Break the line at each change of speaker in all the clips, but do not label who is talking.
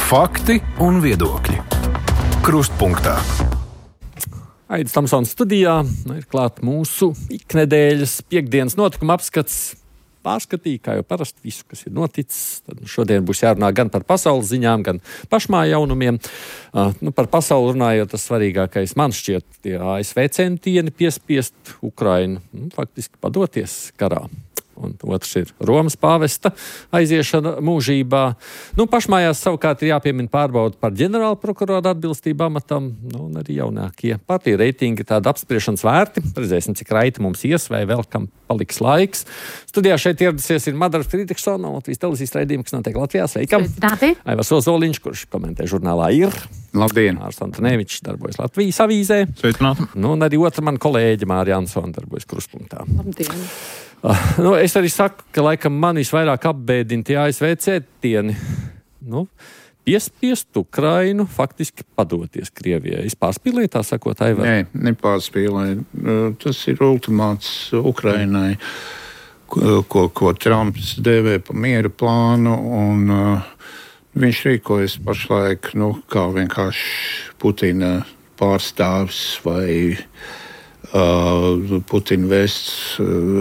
Fakti un viedokļi. Krustpunktā.
Aidis Tamsons studijā. Ir klāt mūsu iknedēļas piekdienas notikuma apskats. Pārskatīja, kā jau parasti, visu, kas ir noticis. Tad šodien būs jārunā gan par pasaules ziņām, gan pašmāju jaunumiem. Par pasauli runājot, tas svarīgākais man šķiet tie ASV centieni piespiest Ukrainu faktiski padoties karā. Un otrs ir Romas pāvesta aiziešana mūžībā. Pašmājās savukārt ir jāpiemina pārbauda par ģenerāla prokurora atbilstību amatam, un arī jaunākie partiju reitingi tādi apspriešanas vērti. Redzēsim, cik raiti mums ies, vai vēl kam paliks laiks. Studijā šeit ieradusies ir Madara Friedrichsona no Latvijas televīzijas raidījuma, kas notiek Latvijā. Sveikam! Aivars Ozoliņš, kurš komentē žurnālā Ir.
Labdien!
Mārs Antonevičs darbojas Latvijas avīzē.
Sveicināt!
Un arī otra man kolēģe Mārija Ansona darbojas Krustpunktā.
Labdien!
Es arī saku, ka laikam man visvairāk apbēdina tie ASV centieni piespiest Ukrainu faktiski padoties Krievijai. Es pārspīlēju tā sakot, Aivar?
Nē, nepārspīlēju. Tas ir ultimāts Ukrainai, ko Trumps dēvē pa miera plānu, un viņš rīkojas pašlaik kā vienkārši Putina pārstāvs vai Putina vēsts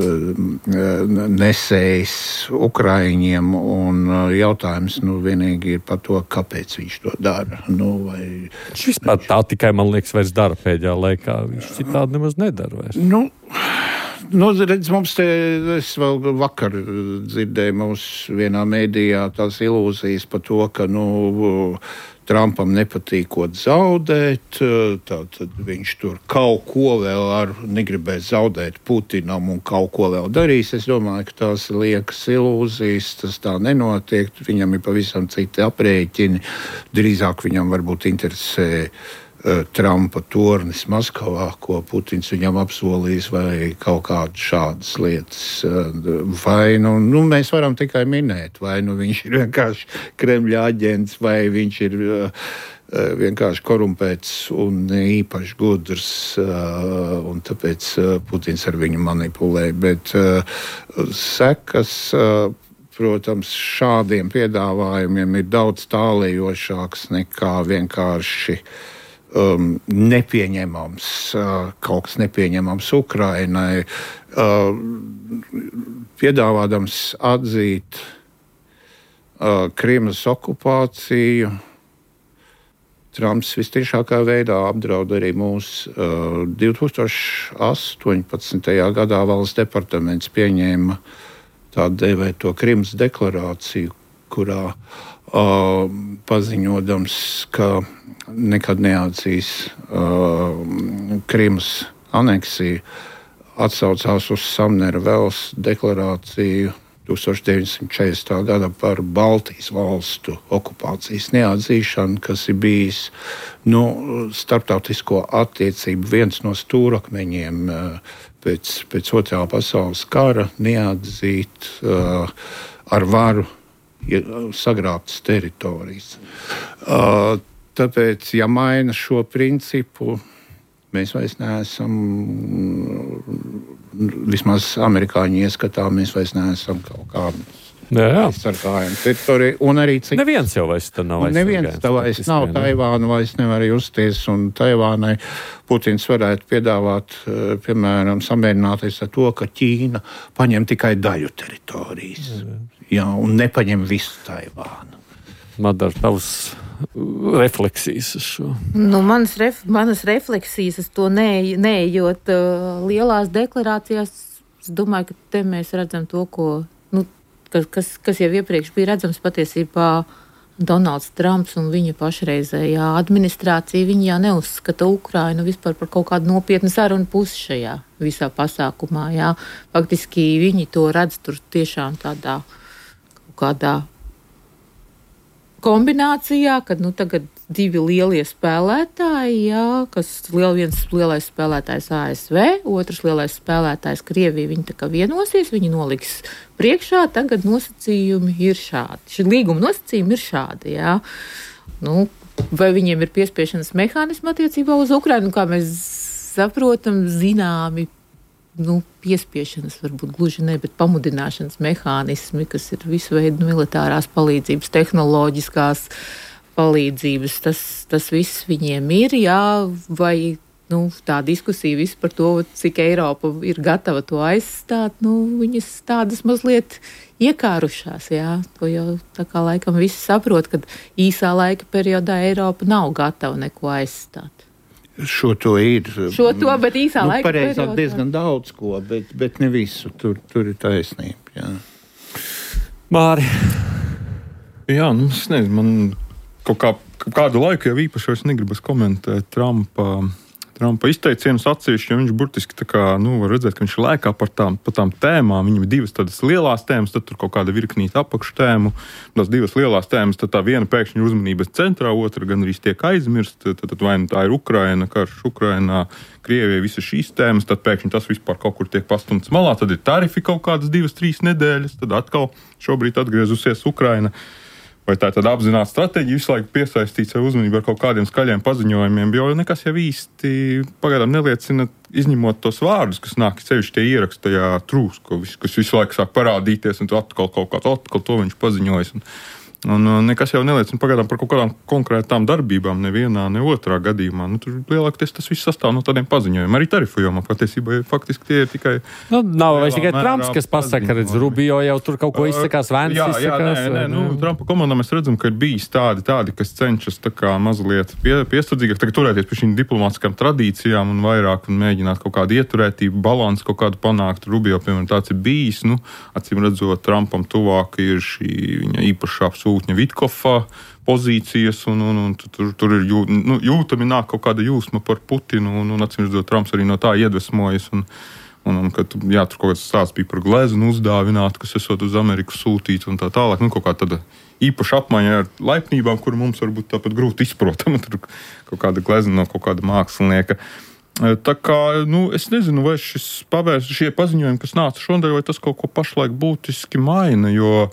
nesējs Ukraiņiem, un jautājums vienīgi ir par to, kāpēc viņš to dara.
Viņš vispār tā tikai, man liekas, vairs dara pēdējā laikā. Viņš citādi nemaz nedara vairs.
Redz, es vēl vakar dzirdēju mūsu vienā mēdījā tās ilūzijas par to, ka Trumpam nepatīkot zaudēt, tad viņš tur kaut ko vēl negribēs zaudēt Putinam un kaut ko vēl darīs. Es domāju, ka tās ir liekas ilūzijas, tas tā nenotiek. Viņam ir pavisam citi aprēķini. Drīzāk viņam varbūt interesē Trumpa tornis Maskavā, ko Putins viņam apsolīs, vai kaut kādas šādas lietas. Vai mēs varam tikai minēt, vai viņš ir vienkārši Kremļa aģents, vai viņš ir vienkārši korumpēts un īpaši gudrs, un tāpēc Putins ar viņu manipulē. Bet sekas, protams, šādiem piedāvājumiem ir daudz tālējošāks nekā vienkārši nepieņemams, kaut kas nepieņemams Ukrainai, piedāvādams atzīt Krimas okupāciju. Trumps vistiešākā veidā apdraud arī mūsu 2018. gadā valsts departaments pieņēma tādu dēvēto Krimas deklarāciju, kurā paziņodams, ka nekad neatzīs Krimas aneksiju, atsaucās uz Samnera Vels deklarāciju 1940. gada par Baltijas valstu okupācijas neatzīšanu, kas ir bijis starptautisko attiecību viens no stūrakmeņiem pēc Otrā pasaules kara, neatzīt ar varu sagrābtas teritorijas. Tāpēc, ja maina šo principu, mēs vairs neesam, vismaz amerikāņu ieskatā, mēs vairs neesam kaut kādas aizsargājuma teritorija. Un arī cik...
Neviens jau vairs tā nav aizsargājums.
Neviens tā vairs nav. Taivānu vairs nevar justies, un Taivānai Putins varētu piedāvāt, piemēram, samierināties ar to, ka Ķīna paņem tikai daļu teritorijas. Un nepaņem visu Taivānu.
Madara, tavs refleksijas uz šo?
Manas refleksijas uz to neejot lielās deklarācijās, es domāju, ka te mēs redzam to, kas jau iepriekš bija redzams patiesībā Donalds Trumps un viņa pašreizējā administrācija. Viņi jau neuzskata Ukrainu vispār par kaut kādu nopietnu sarunu pusi šajā visā pasākumā. Jā. Faktiski viņi to redz tur tiešām tādā kādā kombinācijā, kad tagad divi lielie spēlētāji, kas viens lielais spēlētājs ASV, otrs lielais spēlētājs Krievija, viņi tā kā vienosies, viņi noliks priekšā, tagad nosacījumi ir šādi. Šī līguma nosacījumi ir šādi, vai viņiem ir piespiešanas mehānismi attiecībā uz Ukrainu, kā mēs saprotam, zināmi piespiešanas, varbūt gluži ne, bet pamudināšanas mehānismi, kas ir visu veidu militārās palīdzības, tehnoloģiskās palīdzības, tas viss viņiem ir, jā, vai tā diskusija viss par to, cik Eiropa ir gatava to aizstāt, viņas tādas mazliet iekārušās, jā. To jau tā kā laikam visi saprot, ka īsā laika periodā Eiropa nav gatava neko aizstāt.
Šo to,
bet īsā laika
periodā diezgan daudz ko, bet ne visu. Tur ir taisnība, jā.
Māri.
Jā, es nezinu, man kādu laiku jau īpaši vairs negribas komentēt Trumpa izteicienus atsevišķi, jo viņš burtiski tā kā, var redzēt, ka viņš lēkā par tām tēmām. Viņam ir divas tādas lielās tēmas, tad tur kaut kāda virknīta apakštēmu. Tās divas lielās tēmas, tad tā viena pēkšņi ir uzmanības centrā, otra gan arī tiek aizmirst. Tad vai tā ir Ukraina, karš Ukrainā, Krievija, visas šīs tēmas, tad pēkšņi tas vispār kaut kur tiek pastumts malā. Tad ir tarifi kaut kādas 2-3 nedēļas, tad atkal šobrīd atgriezusies Ukraina. Vai tā ir tāda apzināta stratēģija visu laiku piesaistīt savu uzmanību ar kaut kādiem skaļiem paziņojumiem, jo nekas jau īsti pagaidām neliecina, izņemot tos vārdus, kas nāk sevišķi tie ieraksti tajā trūs, kas visu laiku sāk parādīties, un atkal to viņš paziņojas. Un nekas jau neliecina pagaidām par kaut kādām konkrētām darbībām nevienā, ne otrā gadījumā. Tur lielākoties tas viss sastāv no tādiem paziņojumiem. Arī tarifu jomā patiesībā faktiski tie ir tikai...
Nav vairs tikai Trumps, kas pasaka, redz, Rubio jau tur kaut ko izsakās, Vents izsakās.
Nē, Trumpa komandā mēs redzam, ka ir bijis tādi, kas cenšas tā kā mazliet piesardzīgāk, tagad turēties pie šīm diplomātiskām tradīcijām un vairāk un mēģināt kaut kādu ieturētību, balansu kaut kādu panākt. Rubio, piemēram, tāds ir bijis. Acīm redzot, Trumpam tuvāk ir šī viņa īpašā sūtņa Vitkofa pozīcijas, un tur ir jūtami nāk kaut kāda jūsma par Putinu, un acīm redzot, Trumps arī no tā iedvesmojas, un ka tur kaut kāds stāsts bija par gleznu uzdāvinātu, kas esot uz Ameriku sūtīts, un tā tālāk, kaut kā tāda īpaša apmaiņa ar laipnībām, kuru mums varbūt tāpat grūti izprotama, tur kaut kāda glezna no kaut kāda mākslinieka. Tā kā, es nezinu, vai šie paziņojumi, kas nāca šodien, vai tas kaut ko pašlaik būtiski maina, jo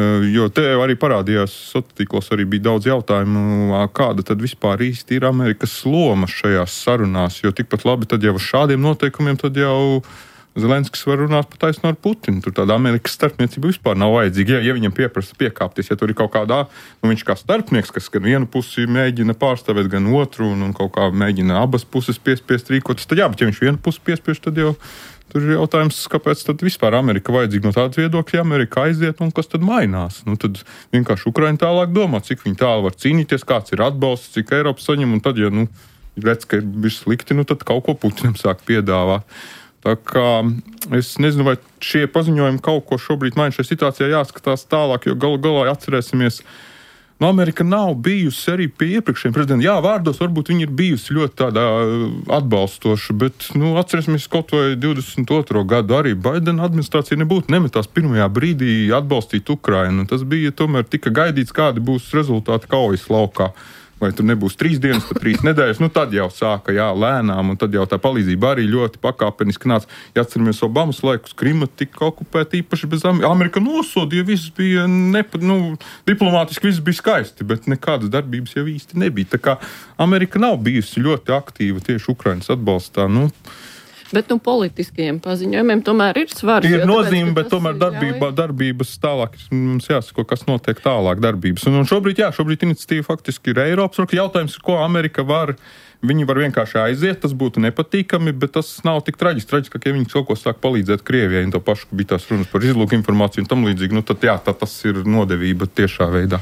te arī parādījās, sociālos tīklos arī bija daudz jautājumu, kāda tad vispār īsti ir Amerikas loma šajās sarunās, jo tikpat labi tad jau ar šādiem noteikumiem tad jau Zelenskis var runāt pa taisnu ar Putinu. Tur tāda Amerikas starpniecība vispār nav vajadzīga. Ja viņam pieprasa piekāpties, ja tur ir kaut kādā, viņš kā starpnieks, kas gan vienu pusi mēģina pārstāvēt, gan otru, un kaut kā mēģina abas puses piespiest rīkoties, tad jā, bet ja viņš vienu pusi piespiež, tad jau tur ir jautājums, kāpēc tad vispār Amerika vajadzīga no tāda viedokļa, ja Amerika aiziet un kas tad mainās. Tad vienkārši Ukraina tālāk domā, cik viņi tālu var cīnīties, kāds ir atbalsts, cik Eiropa saņem, un tad, ja redz, ka ir bijis slikti, tad kaut ko Putinam sāk piedāvāt. Tā kā es nezinu, vai šie paziņojumi kaut ko šobrīd maina šajā situācijā, jāskatās tālāk, jo galu galā atcerēsimies, Amerika nav bijusi arī pie iepriekšējiem prezidentiem. Jā, vārdos varbūt viņi ir bijusi ļoti tādā atbalstoša, bet, atcerēsimies kaut vai 22. gadu arī Baidena administrācija nebūtu nemetās pirmajā brīdī atbalstīt Ukrainu. Tas bija tomēr tika gaidīts, kādi būs rezultāti kaujas laukā. Vai tur nebūs 3 dienas, tad 3 nedēļas, tad jau sāka, lēnām, un tad jau tā palīdzība arī ļoti pakāpeniski nāca. Ja atceramies Obamas laikus, Krima tika okupēta īpaši bez Amerika nosodīja, viss bija, diplomātiski viss bija skaisti, bet nekādas darbības jau īsti nebija. Tā kā Amerika nav bijusi ļoti aktīva tieši Ukrainas atbalstā,
Bet politiskajiem paziņojumiem tomēr ir svars.
Ir nozīme, bet tomēr darbības tālāk mums jāsako, kas notiek tālāk darbības. Un šobrīd iniciatīva faktiski ir Eiropas. Jautājums ir, ko Amerika var. Viņi var vienkārši aiziet, tas būtu nepatīkami, bet tas nav tik traģiski. Traģiski, ja viņi kaut ko sāk palīdzēt Krievijai, un to pašu bija tās runas par izlūku informāciju un tam līdzīgi, tad tas ir nodevība tiešā veidā.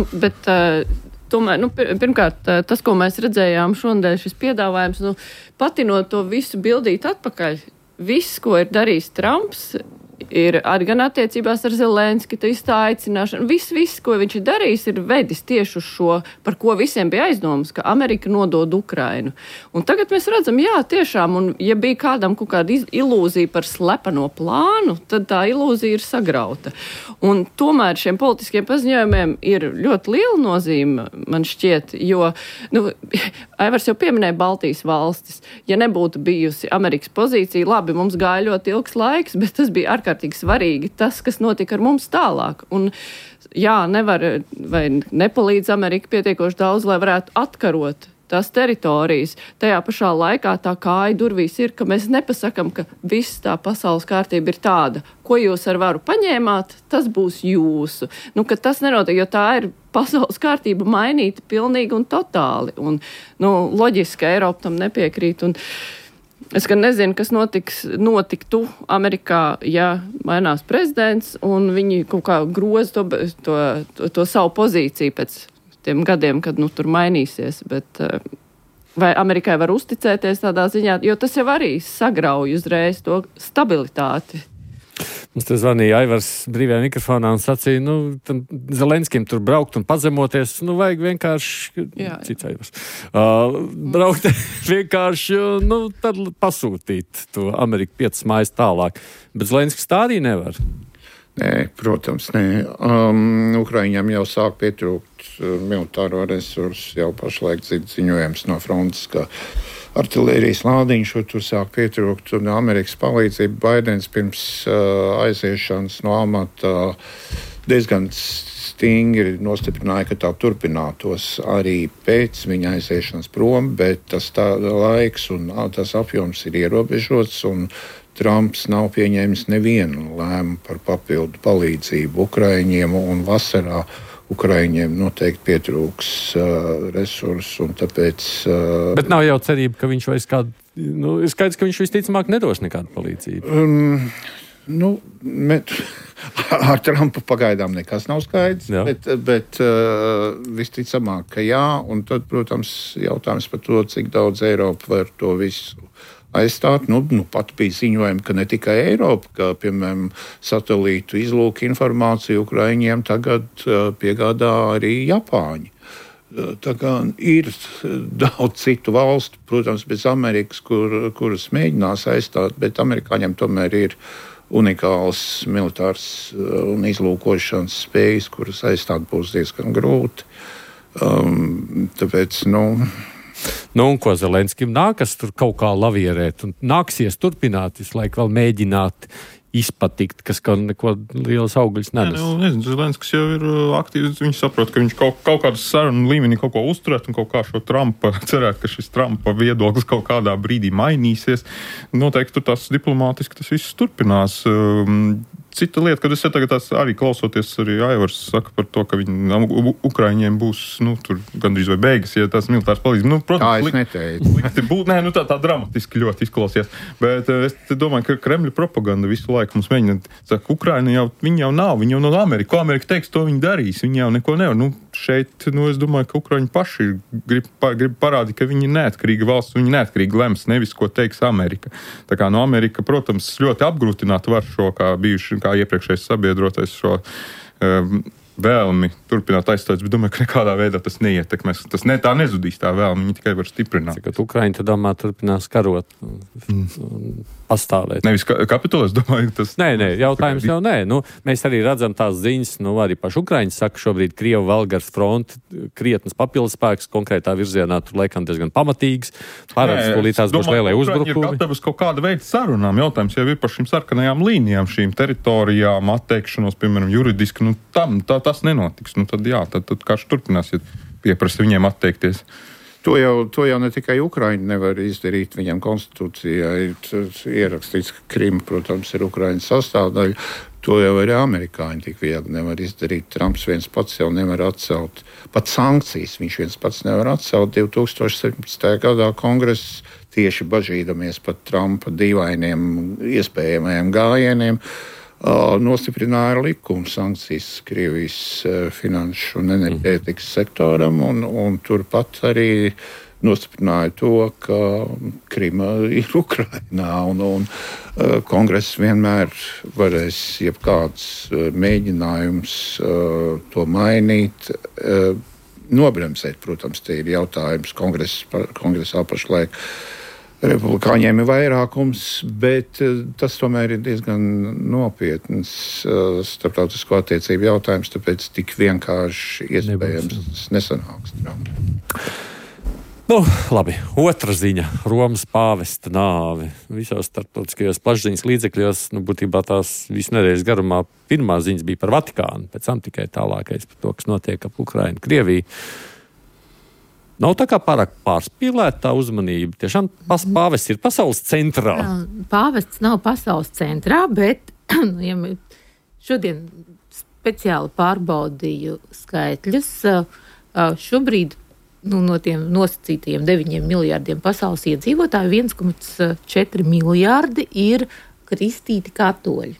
Tomēr, pirmkārt, tas, ko mēs redzējām šodien, šis piedāvājums, patinot to visu bildīt atpakaļ, viss, ko ir darījis Trumps, ir gan attiecībās ar Zelenski, tā aicināšana. Viss, ko viņš ir darījis, ir vedis tieši uz šo, par ko visiem bija aizdomas, ka Amerika nodod Ukrainu. Un tagad mēs redzam, jā, tiešām, un ja bija kādam kaut kāda ilūzija par slepeno plānu, tad tā ilūzija ir sagrauta. Un tomēr šiem politiskiem paziņojumiem ir ļoti liela nozīme, man šķiet, jo, Aivars jau pieminēja Baltijas valstis. Ja nebūtu bijusi Amerikas pozīcija, labi, mums gāja ļoti ilgs laiks, bet tas bija ārkārtīgi svarīgi, tas, kas notika ar mums tālāk. Un, jā, nevar vai nepalīdz Amerika pietiekoši daudz, lai varētu atkarot tās teritorijas. Tajā pašā laikā tā kāja durvīs ir, ka mēs nepasakam, ka viss tā pasaules kārtība ir tāda. Ko jūs ar varu paņēmāt, tas būs jūsu. Nu, ka tas nenotiek, jo tā ir pasaules kārtība mainīta pilnīgi un totāli. Un, loģiski Eiropa tam nepiekrīt. Un es gan nezinu, kas notiktu Amerikā, ja mainās prezidents un viņi kaut kā groz to savu pozīciju pēc tiem gadiem, kad tur mainīsies. Bet vai Amerikai var uzticēties tādā ziņā, jo tas jau arī sagrauj uzreiz to stabilitāti.
Mums te zvanīja Aivars brīvajā mikrofonā un sacīja, Zelenskim tur braukt un pazemoties, vajag vienkārši, cits Aivars, braukt vienkārši, tad pasūtīt to Ameriku 5 mājas tālāk. Bet Zelenskis tā arī nevar.
Nē, protams, nē. Ukraiņiem jau sāk pietrūkt militāro resursu, jau pašlaik ziņojums no frontes, ka artilērijas lādiņš tur sāk pietrūkt, un Amerikas palīdzība Baidens pirms aiziešanas no amata diezgan stingri nostiprināja, ka tā turpinātos arī pēc viņa aiziešanas prom, bet tas laiks un tas apjoms ir ierobežots, un Trumps nav pieņēmis nevienu lēmumu par papildu palīdzību Ukraiņiem, un vasarā Ukraiņiem noteikti pietrūks resursu, un tāpēc...
Bet nav jau cerība, ka viņš vairs kādu... ir skaidrs, ka viņš visticamāk nedos nekādu palīdzību.
Ar Trumpu pagaidām nekas nav skaidrs, bet visticamāk, ka jā, un tad, protams, jautājums par to, cik daudz Eiropa var to visu aizstāt. Pat bija ziņojumi, ka ne tikai Eiropa, ka, piemēram, satelītu izlūka informāciju Ukraiņiem tagad piegādā arī Japāņi. Tā kā ir daudz citu valstu, protams, bez Amerikas, kuras mēģinās aizstāt, bet amerikāņiem tomēr ir unikāls militārs un izlūkošanas spējas, kuras aizstāt būs diezgan grūti. Tāpēc,
un ko Zelenskim nākas tur kaut kā lavierēt un nāksies turpināt visu laiku vēl mēģināt izpatikt, kas kaut neko liels augļus nenes.
Nezinu, Zelenskis jau ir aktīvs, viņš saprot, ka viņš kaut kādas sarunu līmenī kaut ko uzturēt un kaut kā šo Trumpa, cerēt, ka šis Trumpa viedoklis kaut kādā brīdī mainīsies. Noteikti tur tās diplomātiski tas viss turpinās. Cita lieta, kad es tagad arī klausoties, arī Aivars saka par to, ka Ukraiņiem būs, tur gandrīz vai beigas, ja tās militārs palīdzība.
Protams, tā es neteicu.
Tā dramatiski ļoti izklausies. Bet es domāju, ka Kremļa propaganda visu laiku mums mēģina, saka, Ukraina viņi jau nav Amerika. Ko Amerika teiks, to viņi darīs. Viņi jau neko nevar. Šeit, es domāju, ka Ukraiņi paši grib parādīt, ka viņi ir neatkarīga valsts, viņi neatkarīgi lems, nevis, ko teiks Amerika. Tā kā Amerika, protams, ļoti apgrūtināt var šo, kā iepriekšējais sabiedrotais šo vēlmi turpināt aizstāties, bet domāju, ka nekādā veidā tas neietekmēs. Tā nezudīs tā vēlme, viņi tikai var stiprināt.
Kad Ukraiņi, tad domā, turpinās karot un pastāvēt.
Nevis kapitulēs, domāju, tas...
Nē, jautājums jau nē. Mēs arī redzam tās ziņas, arī paši Ukraiņi saka, šobrīd Krievu Valgars fronti krietnes papildus spēks konkrētā virzienā, tur laikam diezgan pamatīgs. Parāds, ko līdz tās būs lielie uzbrukumi.
Ir gatavas kaut kāda veida sarunām. Jautājums jau ir par šīm sarkanajām līnijām, šīm teritorijām, atteikšanos, piemēram, juridiski. Tas nenotiks. Tad karš turpinās, ja pieprasa viņiem atteikties.
To jau ne tikai Ukraiņa nevar izdarīt. Viņam konstitūcijā ir ierakstīts, ka Krima, protams, ir Ukraiņas sastāvdaļa. To jau arī amerikāņi tik viegli nevar izdarīt. Trumps viens pats jau nevar atcelt. Pat sankcijas viņš viens pats nevar atcelt. 2017. gadā kongress tieši bažīdamies par Trumpa dīvainiem iespējamajiem gājieniem nostiprināja likumu sankcijas Krievijas finanšu un enerģētikas sektoram, un turpat arī nostiprināja to, ka Krima ir Ukrainā, un kongress vienmēr varēs jebkāds mēģinājums to mainīt, nobremzēt. Protams, te ir jautājums kongresā pašlaik. Republikāņiem ir vairākums, bet tas tomēr ir diezgan nopietns starptautisko attiecību jautājums, tāpēc tik vienkārši iespējams nesanāks.
Labi. Otra ziņa - Romas pāvesta nāve. Visos starptautiskajos plašsaziņas līdzekļos, būtībā tās visu nedēļas garumā pirmā ziņas bija par Vatikānu, pēc tam tikai tālākais par to, kas notiek ap Ukrainu, Krieviju. Nav tā kā pārāk pārspīlēta tā uzmanība. Tiešām pāvests ir pasaules centrā.
Pāvests nav pasaules centrā, bet ja šodien speciāli pārbaudīju skaitļus. Šobrīd no tiem nosacītajiem 9 miljārdiem pasaules iedzīvotāju 1,4 miljārdi ir kristīti katoļi.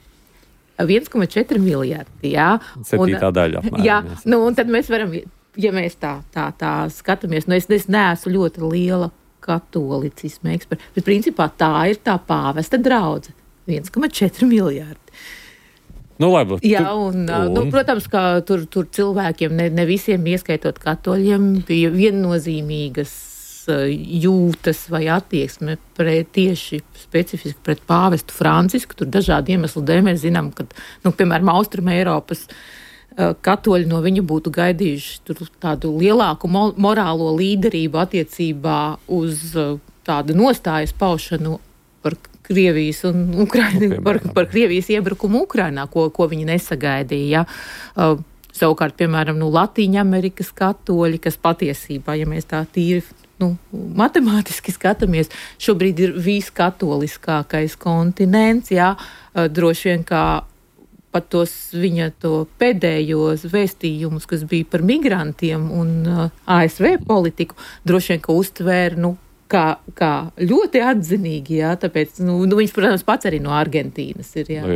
1,4 miljārdi, jā.
7. daļa apmēram.
Jā, un tad mēs varam, ja mēs tā skatāmies, es neesmu ļoti liela katolicisma eksperta, bet principā tā ir tā pāvesta draudze. 1,4 miljārdi.
Labi.
Jā, protams, ka tur cilvēkiem, ne visiem ieskaitot katoļiem, bija viennozīmīgas jūtas vai attieksme tieši specifiski pret pāvestu Francisku. Tur dažādi iemesli dēļ mēs zinām, ka, piemēram, Austrum Eiropas katoļi no viņa būtu gaidījuši tādu lielāku morālo līderību attiecībā uz tādu nostājas paušanu par Krievijas un Ukrainu, par Krievijas iebrukumu Ukrainā, ko viņi nesagaidīja. Savukārt, piemēram, Latīņa Amerikas katoļi, kas patiesībā, ja mēs tā tīri matemātiski skatāmies, šobrīd ir viskatoliskākais kontinents, jā, droši vien kā pat viņa pēdējos vēstījumus, kas bija par migrantiem un ASV politiku, droši vien, ka uztvēra, kā ļoti atzinīgi, jā, tāpēc, viņš, protams, pats arī no Argentīnas ir, jā,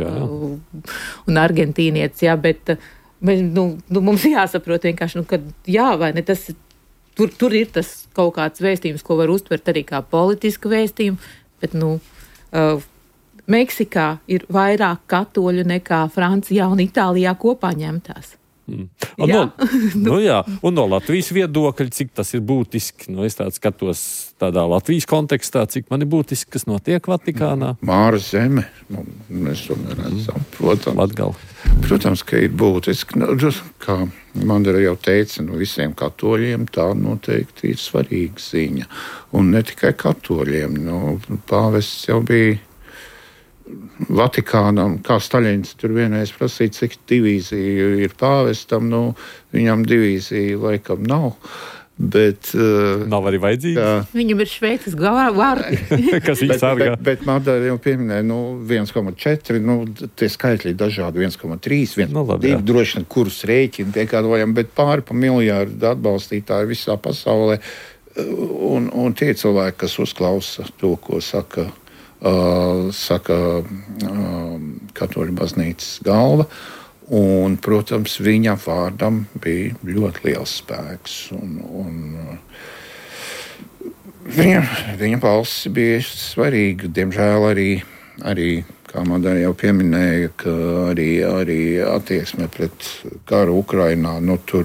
un argentīnietis, jā, bet mums jāsaprot vienkārši, ka jā, vai ne, tas tur ir tas kaut kāds vēstījums, ko var uztvert arī kā politisku vēstījumu, bet, Meksikā ir vairāk katoļu nekā Francijā un Itālijā kopā ņemtās.
Jā. Un no Latvijas viedokļa, cik tas ir būtiski, es tādu skatos tādā Latvijas kontekstā, cik man ir būtiski, kas notiek Vatikānā.
Māra zeme, mēs to neredzam, protams, ka ir būtiski, kā Mandara jau teica, visiem katoļiem tā noteikti ir svarīga ziņa, un ne tikai katoļiem, pāvests jau bija Vatikānam, kā Staļins tur vienreiz prasīja, cik divīziju ir pāvestam, viņam divīzija laikam nav, bet...
Nav arī vajadzīga?
Viņam ir Šveices vārdi.
Kas viņa sargā?
Bet Madara jau pieminēja, 1,4, tie skaitļi dažādi, 1,3, 1,2, droši vien, kurus rēķini piekādojam, bet pāri pa miljārdu atbalstītāji visā pasaulē, un tie cilvēki, kas uzklausa to, ko saka katoļu baznīcas galva, un, protams, viņa vārdam bija ļoti liels spēks, un viņa balss bija svarīga, diemžēl arī kā Madara jau pieminēja, ka arī attieksme pret karu Ukrainā,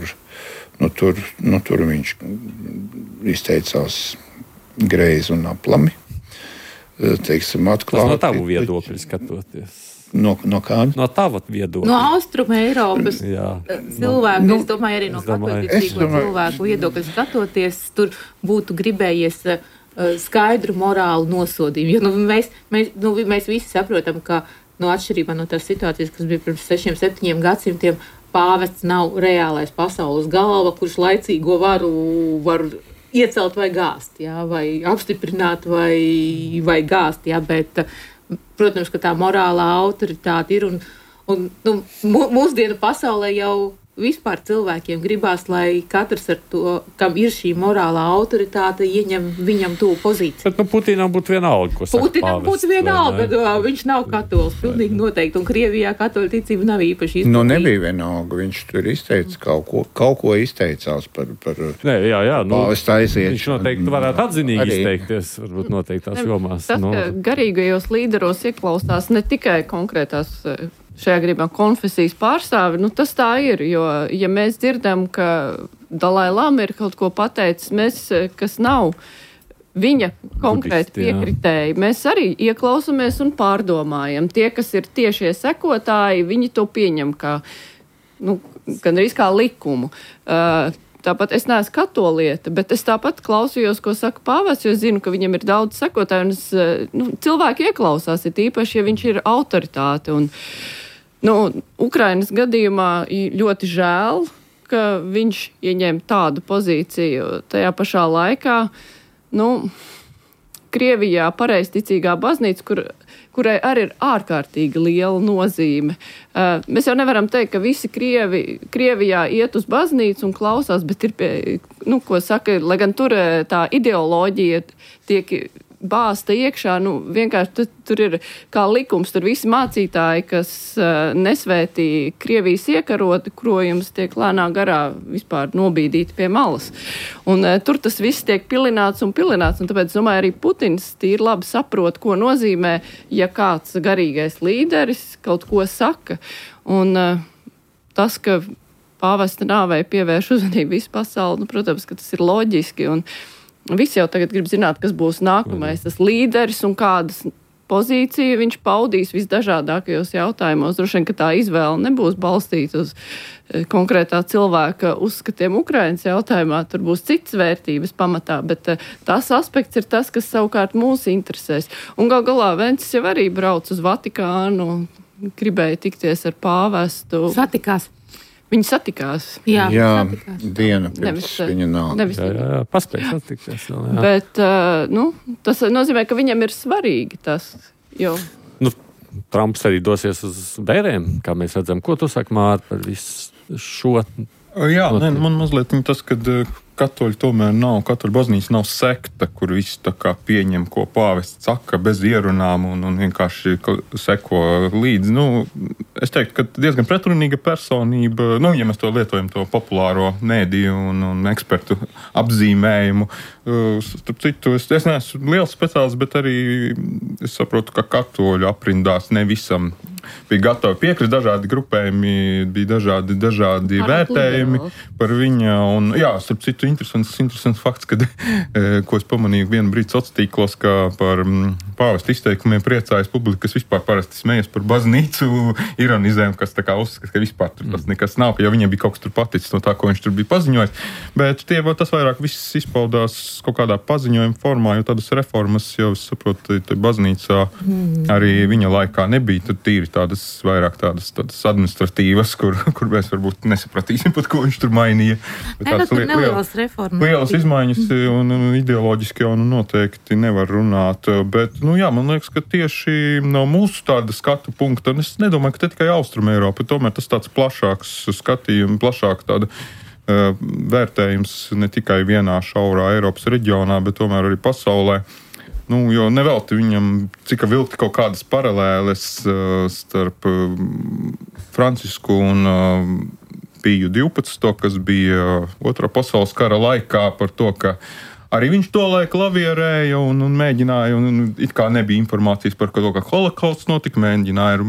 tur viņš izteicās greizi un aplami. Teiksim, atklāti.
Tas no tavu viedokļa skatoties.
No kāda?
No tava viedokļa.
No Austrum Eiropas cilvēku, es domāju, arī no katoļiskīgo cilvēku viedokļa skatoties, tur būtu gribējies skaidru morālu nosodījumu. Jo mēs visi saprotam, ka atšķirībā no tās situācijas, kas bija pirms 6-7 gadsimtiem, pāvests nav reālais pasaules galva, kurš laicīgo varu iecelt vai gāzt, jā, vai apstiprināt vai gāzt, jā, bet, protams, ka tā morālā autoritāte ir un mūsdienu pasaulē jau vispār cilvēkiem gribās, lai katrs ar to, kam ir šī morālā autoritāte, ieņem viņam to pozīciju.
Bet Putinam būtu vienalga, ko saka pāvests.
Putinam būtu vienalga, bet viņš nav katolis, pilnīgi noteikti, un Krievijā katoļu ticība nav īpaši izplatīta.
Nebija vienalga, viņš tur izteica kaut ko izteicās par pāvesta aiziet.
Viņš noteikti varētu atzinīgi izteikties, varbūt noteiktās jomās.
Tas, ka garīgajos līderos ieklausās ne tikai konkrētās šajā gadījumā konfesijas pārstāvi, tas tā ir, jo, ja mēs dzirdam, ka Dalai Lama ir kaut ko pateicis, mēs, kas nav viņa konkrēti piekritēji, mēs arī ieklausamies un pārdomājam. Tie, kas ir tiešie sekotāji, viņi to pieņem kā, gandrīz kā likumu. Tāpat es neesmu katoliete, bet es tāpat klausījos, ko saka pāvests, jo es zinu, ka viņam ir daudz sekotāju, un cilvēki ieklausās, ir īpaši, ja viņš ir autoritāte. Un Ukrainas gadījumā ļoti žēl, ka viņš ieņem tādu pozīciju tajā pašā laikā. Krievijā pareizticīgā baznīca, kurai arī ir ārkārtīgi liela nozīme. Mēs jau nevaram teikt, ka visi Krievijā iet uz baznīcu un klausās, bet ir, ko saka, lai gan tur tā ideoloģija tiek bāzta iekšā, vienkārši tur ir kā likums, tur visi mācītāji, kas nesvētī Krievijas iekarotkrojums, tiek lēnā garā vispār nobīdīti pie malas. Un tur tas viss tiek pilināts, un tāpēc, domāju, arī Putins tīri labi saprot, ko nozīmē, ja kāds garīgais līderis kaut ko saka. Un tas, ka pāvesta nāvei pievērš uzmanību visu pasauli, protams, ka tas ir loģiski, un visi jau tagad grib zināt, kas būs nākamais, tas līderis un kādas pozīciju viņš paudīs visdažādākajos jautājumos. Droši vien, ka tā izvēle nebūs balstīta uz konkrētā cilvēka uzskatiem Ukrainas jautājumā, tur būs citas vērtības pamatā, bet tas aspekts ir tas, kas savukārt mūs interesēs. Un galā Vencis jau arī brauc uz Vatikānu, gribēja tikties ar pāvestu.
Satikās.
Viņi satikās.
Jā,
satikās.
Diena pirms viņa nav.
Jā, paspēj satikties. Jā.
Bet, tas nozīmē, ka viņam ir svarīgi tas, jo...
Trumps arī dosies uz bērēm, kā mēs redzam. Ko tu saki, Māri, par visu šo?
Jā, man mazliet tas, kad katoļi tomēr nav, katoļu baznīca nav sekta, kur viss tā kā pieņem, ko pāvests saka, bez ierunām un vienkārši seko līdzi. Es teiktu, ka diezgan pretrunīga personība, ja mēs to lietojam, to populāro mēdīju un ekspertu apzīmējumu. Starp citu, es neesmu liels speciālists, bet arī es saprotu, ka katoļu aprindās ne visam bija gatavi piekrist, dažādi grupējumi, bija dažādi vērtējumi par viņa. Un, jā, starp citu, interesants fakts, ko es pamanīju vienu brīdi sociālos, ka par pāvestu izteikumiem priecājas publika, kas vispār parasti smejas par baznīcu, ironizēm, kas tā kā uzskata, ka vispār tur tas nekas nav, jo viņam bija kaut kas tur paticis no tā, ko viņš tur bija paziņojis. Bet tas vairāk viss izpaudās kaut kādā paziņojuma formā, jo tādas reformas jau, es saprotu, baznīcā arī viņa laikā nebija. Tad tīri vairāk tādas administratīvas, kur mēs varbūt nesapratīsim pat, ko viņš tur mainīja. Lielas izmaiņas un ideoloģiski jau noteikti nevar runāt. Bet, man liekas, ka tieši no mūsu tāda skatu punkta, un es nedomāju, ka te tikai Austrum Eiropa, tomēr tas tāds plašāks skatījums, plašāk tāda vērtējums ne tikai vienā šaurā Eiropas reģionā, bet tomēr arī pasaulē. Jo nevelti viņam cik vilkti kaut kādas paralēles starp Francisku un Piju 12, kas bija Otrā pasaules kara laikā par to, ka arī viņš to laiku lavierēja un mēģināja, un it kā nebija informācijas par to, ka holokausts notika, mēģināja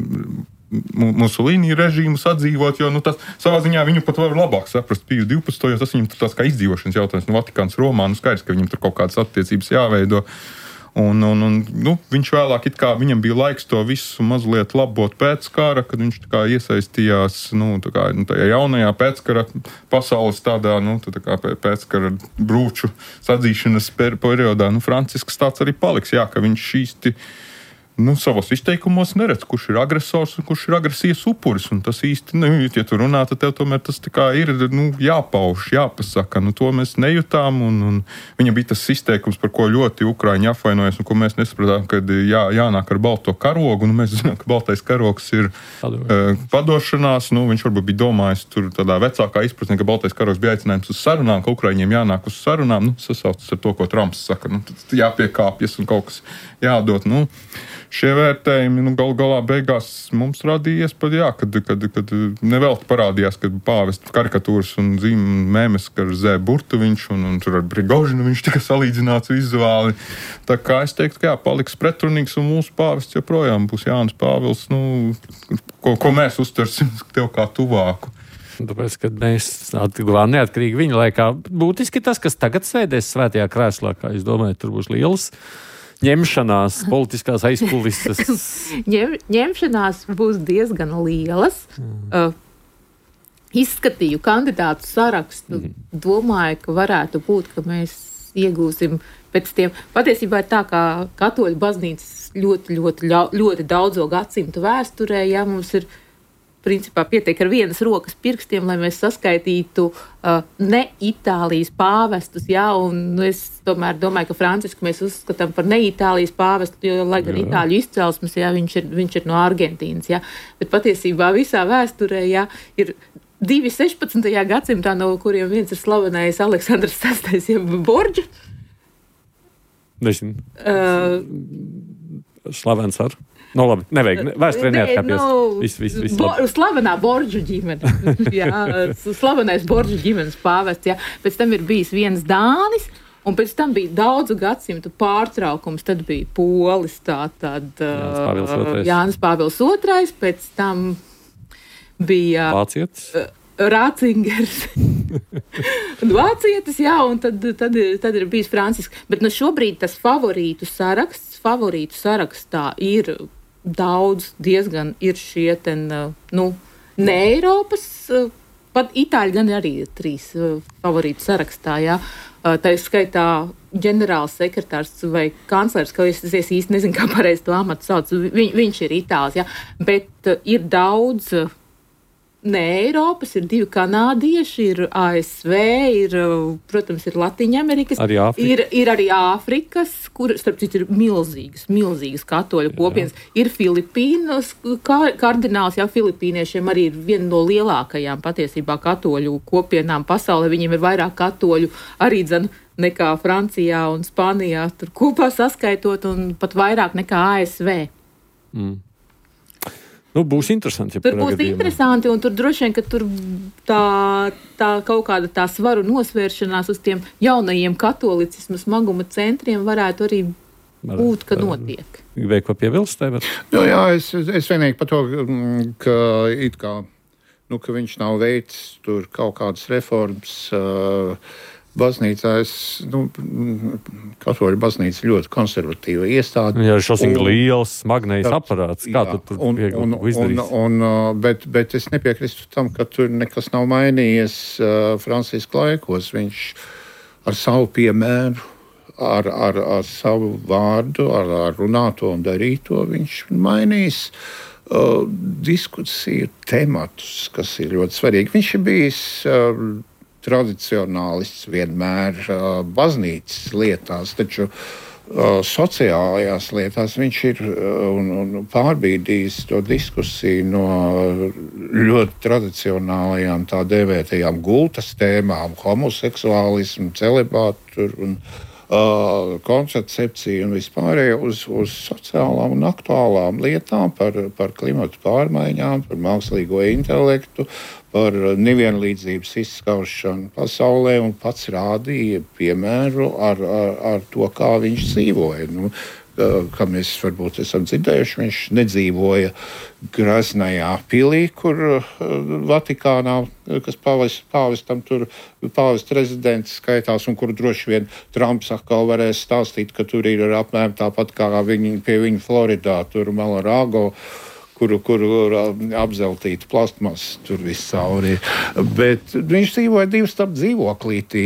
Musolīni režīmus atdzīvot, jo tas savā ziņā viņu pat var labāk saprast Piju 12, jo tas viņam tur tāds kā izdzīvošanas jautājums no Vatikāns Romā, skaidrs, ka viņam tur kaut kādas attiecības jāveido. Un viņš vēlāk, it kā viņam bija laiks to visu mazliet labot pēc kara, kad viņš tā kā iesaistījās tajā jaunajā pēckara pasaules tādā pēckara brūču sadzīšanas periodā. Francisks tāds arī paliks, ka viņš īsti savos izteikumos neredz, kurš ir agresors un kurš ir agresijas upuris. Un tas īsti, ja tu runā, tad tev tomēr tas tā kā ir jāpauž, jāpasaka. To mēs nejutām, un viņa bija tas izteikums, par ko ļoti Ukraiņi apvainojas, un ko mēs nesapratām, kad jānāk ar balto karogu. Mēs zinām, ka baltais karogs ir padošanās. Viņš varbūt bija domājis tur tādā vecākā izpratnē, ka baltais karogs bija aicinājums uz sarunām, ka Ukraiņiem jānāk uz sarunām. Sasaucas ar to, ko Trumps saka. Tad jāpiekāpjas un kaut kas jādod. Šie vērtējumi galā beigās mums radīja iespēju, kad nevelti parādījās, kad pāvesta karikatūras un mēmes ar Zē Burtuviņš un tur ar Prigožinu viņš tika salīdzināts vizuāli. Tā kā es teiktu, ka paliks pretrunīgs un mūsu pāvests joprojām būs Jānis Pāvils, ko mēs uztversim tev kā tuvāku.
Tāpēc, kad mēs atguvām neatkarīgi viņa laikā, būtiski tas, kas tagad sēdēs svētajā krēslā, kā es domāju, tur būs lielas ņemšanās, politiskās aizkulises.
Ņemšanās būs diezgan lielas. Izskatīju kandidātu sarakstu. Domāju, ka varētu būt, ka mēs iegūsim pēc tiem. Patiesībā ir tā, kā katoļu baznīcas ļoti daudzo gadsimtu vēsturē, mums ir principā pietiek ar vienas rokas pirkstiem, lai mēs saskaitītu ne Itālijas pāvestus, jā, un es tomēr domāju, ka Francisku mēs uzskatām par ne Itālijas pāvestu, jo, lai gan itāļu izcelsmes, jā, viņš ir no Argentīnas, jā, bet patiesībā visā vēsturē, jā, ir 2 16. gadsimtā, no kuriem viens ir slavenais Aleksandrs VI, jeb Borģa.
Nezinu. Slavens ar... No labi, nevajag, vēsturē neatkāpjas. Viss labi.
Slavenā Borģu ģimene. Jā, slavenais Borģu ģimenes pāvests, jā. Pēc tam ir bijis viens Dānis, un pēc tam bija daudzu gadsimtu pārtraukums. Tad bija Polis, tātad Jānis Pāvils II, pēc tam bija
Vācietis.
Rācingers. Vācietis, jā, un tad ir bijis Francisks. Bet šobrīd tas favorītu sarakstā ir daudz, diezgan ir šie ne Eiropas, pat Itāļi gan arī ir 3 favorītu sarakstā, jā. Tā ir skaitā ģenerāls sekretārs vai kanclers, ka es īsti nezinu, kā pareizi to amatu sauc, viņš ir Itāls, jā, bet ir daudz ne Eiropas, ir 2 kanādieši, ir ASV, protams, ir Latīņamerikas, ir arī Āfrikas, kur, starp citu, ir milzīgas katoļu kopienas, ir Filipīnas kardināls, jā, filipīniešiem arī ir viena no lielākajām patiesībā katoļu kopienām pasaulē, viņiem ir vairāk katoļu arī nekā Francijā un Spānijā, tur kopā saskaitot, un pat vairāk nekā ASV.
Būs interesanti.
Tur būs interesanti, un tur droši vien, ka tur tā kaut kāda tā svaru nosvēršanās uz tiem jaunajiem katolicismu smaguma centriem varētu arī būt, ka notiek.
Vai ko piebilst tev?
Jā, es vienīgi par to, ka it kā, ka viņš nav veicis tur kaut kādas reformas, baznīcā, katoļu baznīca ļoti konservatīva iestāde.
Jā, šausmīgi liels, smagnējs aparāts. Kā tu tur
izdarīsi? Bet es nepiekrīstu tam, ka tur nekas nav mainījies Franciska laikos. Viņš ar savu piemēru, ar savu vārdu, ar runāto un darīto, viņš mainīs diskusiju tematus, kas ir ļoti svarīgi. Viņš ir bijis tradicionālists vienmēr baznīcas lietās, taču sociālajās lietās viņš ir un pārbīdījis to diskusiju no ļoti tradicionālajām tā dēvētajām gultas tēmām, homoseksuālismu, celibātu un kontracepciju un vispārējo uz sociālām un aktuālām lietām par klimatu pārmaiņām, par mākslīgo intelektu, par nevienlīdzības izskaušanu pasaulē un pats rādīja piemēru ar to, kā viņš dzīvoja. Kā mēs varbūt esam dzirdējuši, viņš nedzīvoja graznajā pilī, kur Vatikānā, kas pāvestam tur, pāvesta rezidents skaitās un kur droši vien Trumps atkal varēs stāstīt, ka tur ir apmēram tāpat kā pie viņa Floridā, tur Mar-a-Lago, kur apzeltīta plastmas tur viss cauri. Bet viņš dzīvoja 2 stāvu dzīvoklītī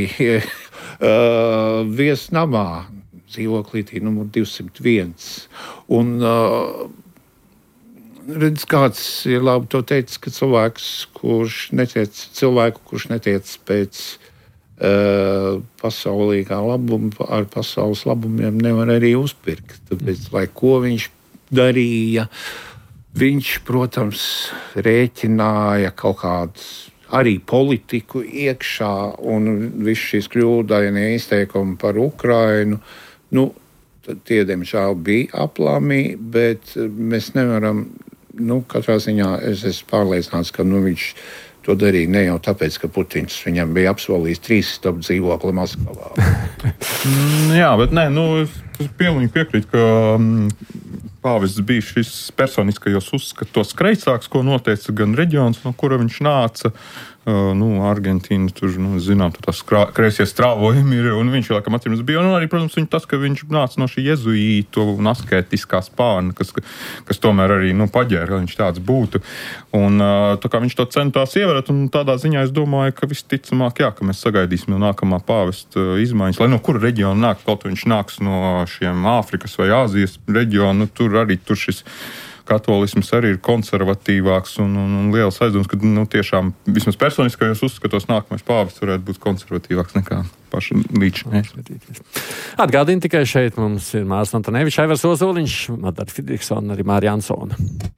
viesnamā, dzīvoklītī numur 201. Un redz, kāds ir labi to teicis, ka kurš netiec pēc pasaulīgā labuma, ar pasaules labumiem nevar arī uzpirkt. Tāpēc, lai ko viņš darīja, viņš, protams, rēķināja kaut kādus arī politiku iekšā un viss šīs kļūdainie izteikumi par Ukrainu. Tie, diemžēl, bija aplami, bet mēs nevaram, katrā ziņā es esmu pārliecināts, ka viņš to darīja ne jau tāpēc, ka Putins viņam bija apsolījis 3 stabu dzīvokli Maskavā.
Jā, bet nē, es pilnīgi piekrītu, ka pāvests bija šis personiskajos uzskatos kreisāks, ko noteica gan reģions, no kura viņš nāca. Argentīna, tur, zinām, tās kreisie strāvojumi ir, un viņš laikam atcīm bija, un arī, protams, tas, ka viņš nāca no šī jezuītu un asketiskā spārna, kas tomēr arī, paģēra, lai viņš tāds būtu. Un tā kā viņš to centās ievērot, un tādā ziņā es domāju, ka visticamāk, ka mēs sagaidīsim no nākamā pāvesta izmaiņas, lai no kura reģiona nāk, kaut viņš nāks no šiem Āfrikas vai Āzijas reģionu, tur šis katolisms arī ir konservatīvāks un liels aizdoms, ka tiešām vismaz personiskajos uzskatos nākamais pāvests varētu būt konservatīvāks nekā paši līdz.
Atgādini tikai šeit mums ir Mārs Antonevičs, Aivars Ozoliņš, Madara Fridriksona, arī Mārija Ansona.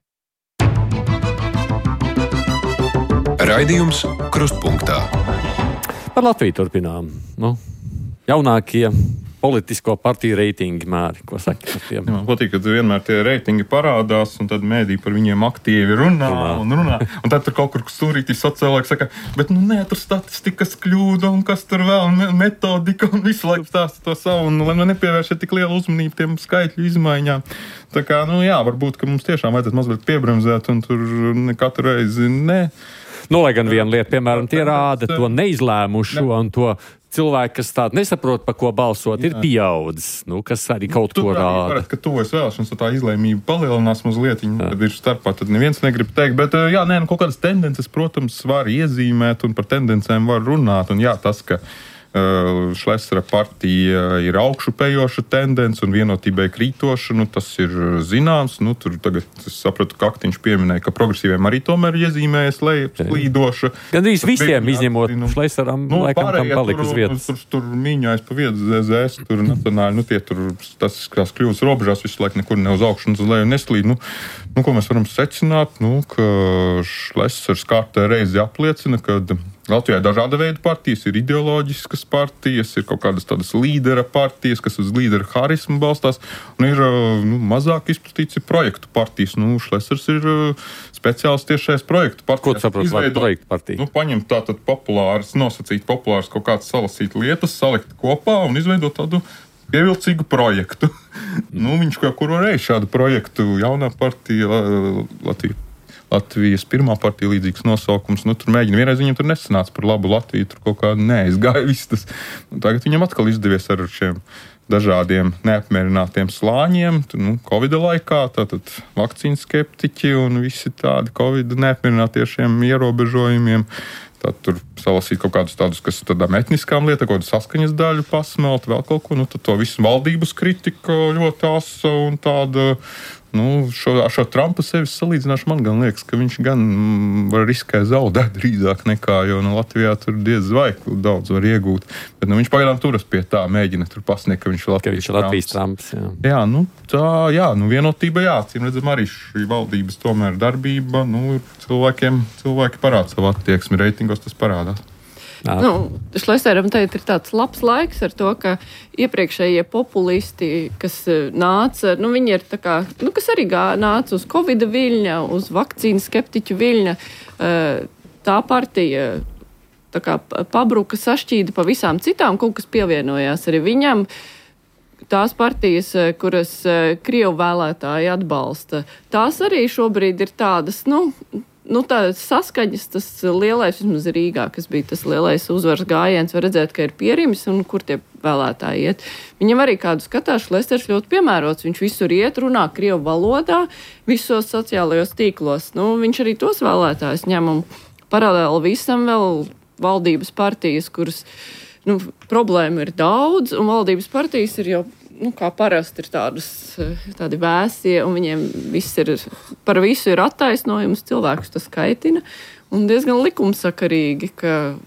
Raidījums Krustpunktā.
Par Latviju turpinām. Jaunākie politisko partiju reitingi, Māri, ko saki par tiem?
Man patīk, ka vienmēr tie reitingi parādās, un tad mēdī par viņiem aktīvi runā. Un tad tur kaut kur stūrītī sociālāki saka, bet tur statistikas kļūda, un kas tur vēl, un metodika, un visu laiku stāsta to savu, un lai nepievērš tik lielu uzmanību tiem skaitļu izmaiņām. Tā kā, varbūt, ka mums tiešām vajadzētu mazliet piebremzēt, un tur katru reizi
Lai gan viena lieta, piemēram, tie rāda to neizlēmušo un to cilvēku, kas tādu nesaprot, pa ko balsot, ir pieaudzis, kas arī kaut ko rāda.
Ka tuvojas vēlēšanas, tā izlēmība palielinās mazliet, kad ir starpā, tad neviens negrib teikt, bet kaut kādas tendences, protams, var iezīmēt un par tendencēm var runāt, un tas, ka Šlesera partija ir augšupējoša tendence un vienotībai krītoša, tas ir zināms. Tur tagad es sapratu, ka Aktiņš pieminēja, ka progresīviem arī tomēr iezīmējas slīdoša.
Gandrīz visiem izņemot Šleseram, laikam tam palika uz vietas.
Tur mīņājas pa vietas ZZS, tur nacionāli, tie tur tas kļūst robežās, visu laiku nekur ne uz augšu un uz leju neslīd. Ko mēs varam secināt? Ka Šlesers kārtē reizi apliecina, ka Latvijā ir dažāda veida partijas, ir ideoloģiskas partijas, ir kaut kādas tādas līdera partijas, kas uz līdera harismu balstās, un ir mazāk izplatīts projektu partijas. Šlesers ir speciāls tiešais projektu partijas.
Ko tu saproti par projektu partiju?
Paņemt tātad nosacīt populārs kaut kāds salasīt lietas, salikt kopā un izveidot tādu pievilcīgu projektu. Viņš kaut kuru reizi šādu projektu jaunā partija Latvijas pirmā partija līdzīgs nosaukums. Tur mēģina vienreiz viņam tur nesanāca par labu Latviju, tur kaut kā neizgāja viss tas. Tagad viņam atkal izdevies ar šiem dažādiem neapmierinātiem slāņiem. Covida laikā tātad vakcīnu skeptiķi un visi tādi Covida neapmierinātie šiem ierobežojumiem. Tad tur salasīt kaut kādus tādus, kas tādām etniskām lietām, kaut kādu saskaņas daļu pasmelt, vēl kaut ko. Tad to visu valdības kritika ļoti asa un tāda. Ar šo Trumpa sevis salīdzināšanu man gan liekas, ka viņš gan var riskēt zaudēt drīzāk nekā, jo Latvijā tur diez vai daudz var iegūt. Bet viņš pagaidām turas pie tā, mēģina tur pasniegt, ka viņš ir
Latvijas Trumps.
Vienotība, acīm redzam, arī šī valdības tomēr darbība, cilvēki parāda savu attieksmi, reitingos tas parādās.
Šleseram teikt ir tāds labs laiks ar to, ka iepriekšējie populisti, kas nāca, viņi ir tā kā, kas arī nāca uz Covida viļņa, uz vakcīnu skeptiķu viļņa, tā partija tā kā pabruka, sašķīda pa visām citām, kaut kas pievienojās arī viņam. Tās partijas, kuras Krievu vēlētāji atbalsta, tās arī šobrīd ir tādas, tādas saskaņas, tas lielais, vismaz Rīgā, kas bija tas lielais uzvaras gājiens, var redzēt, ka ir pierimis un kur tie vēlētāji iet. Viņam arī kādu skatās, Šlesers ļoti piemērots, viņš visur iet, runā krievu valodā, visos sociālajos tīklos. Viņš arī tos vēlētājus ņem un paralēli visam vēl valdības partijas, kuras, problēma ir daudz, un valdības partijas ir jau, kā parasti ir tādi vēsie, un viņiem par visu ir attaisnojums, cilvēkus tas kaitina, un diezgan likumsakarīgi, ka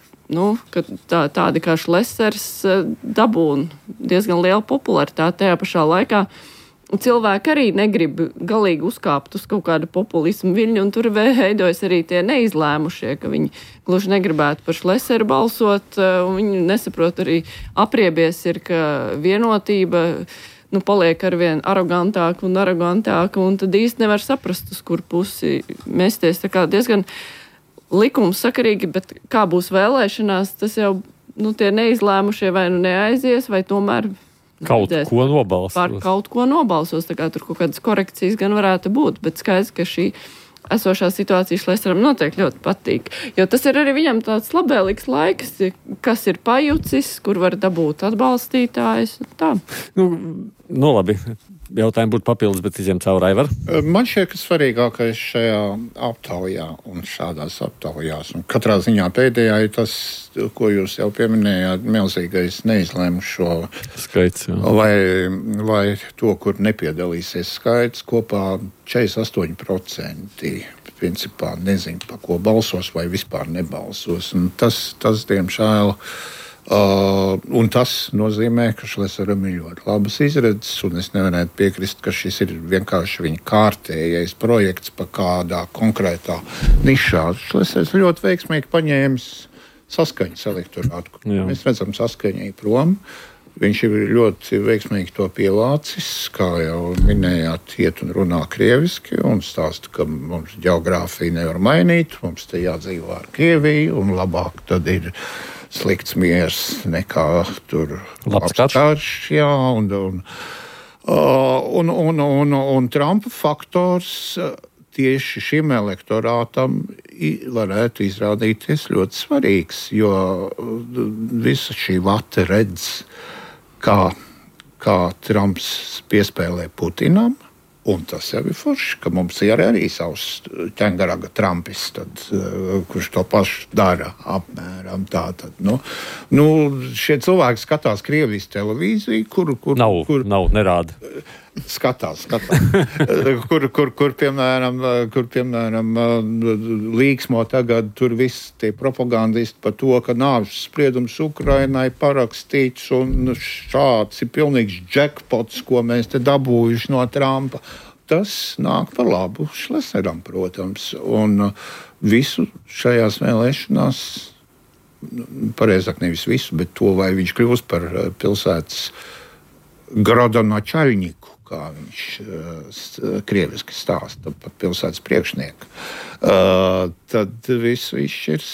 tādi kā Šlesers dabūna diezgan liela popularitāte tajā pašā laikā. Cilvēki arī negrib galīgi uzkāpt uz kaut kādu populismu viļņu, un tur veidojas arī tie neizlēmušie, ka viņi gluži negribētu par Šleseru balsot, un viņi nesaprot arī apriebies ir, ka vienotība paliek arvien arogantāk, un tad īsti nevar saprast, uz kur pusi mesties. Tā kā diezgan likumsakarīgi, bet kā būs vēlēšanās, tas jau tie neizlēmušie vai neaizies, vai tomēr
kaut ko nobalsos.
Par kaut ko nobalsos, tā kā tur kaut kādas korekcijas gan varētu būt, bet skaidrs, ka šī esošā situācija Šleseram noteikti ļoti patīk. Jo tas ir arī viņam tāds labēlīgs laiks, kas ir pajucis, kur var dabūt atbalstītājus. Tā.
Labi. jautājumu būtu papildus, bet izņem cauri Aivar.
Man šķiet, ka svarīgākais šajā aptaujā un šādās aptaujās, un katrā ziņā pēdējā ir tas, ko jūs jau pieminējāt, milzīgais neizlemšo
Skaits, jā.
vai to, kur nepiedalīsies skaits, kopā 48%. Principā nezinu, pa ko balsos vai vispār nebalsos. Un tas diemžēl, un tas nozīmē, ka Šleseram ir ļoti labas izredzes, un es nevarētu piekrist, ka šis ir vienkārši viņa kārtējais projekts pa kādā konkrētā nišā. Šlesers ļoti veiksmīgi paņēmis saskaņas elektorātu.
Jā.
Mēs redzam saskaņai prom. Viņš ir ļoti veiksmīgi to pielācis, kā jau minējāt, iet un runā krieviski un stāsta, ka mums geogrāfiju nevar mainīt, mums te jādzīvo ar Krieviju un labāk tad ir slikts miers nekā tur
Labs karš.
Jā, un Trumpa faktors tieši šim elektorātam varētu izrādīties ļoti svarīgs, jo visa šī vata redz, kā Trumps piespēlē Putinam, un tas jau ir forši, ka mums ir arī savs ķengaraga Trumpis, tad, kurš to pašu dara apmēram tā. Tad, šie cilvēki skatās Krievijas televīziju, kur
nerāda.
Skatās. kur piemēram, līksmo tagad tur viss tie propagandisti par to, ka nāves spriedums Ukrainai parakstīts un šāds ir pilnīgs jackpots, ko mēs te dabūjuši no Trumpa. Tas nāk par labu Šleseram, protams, un visu šajās vēlēšanās, pareizāk nevis visu, bet to, vai viņš kļūs par pilsētas gradonačaļniku, kā viņš krieviski stāsta par pilsētas priekšnieku, tad visu izšķirs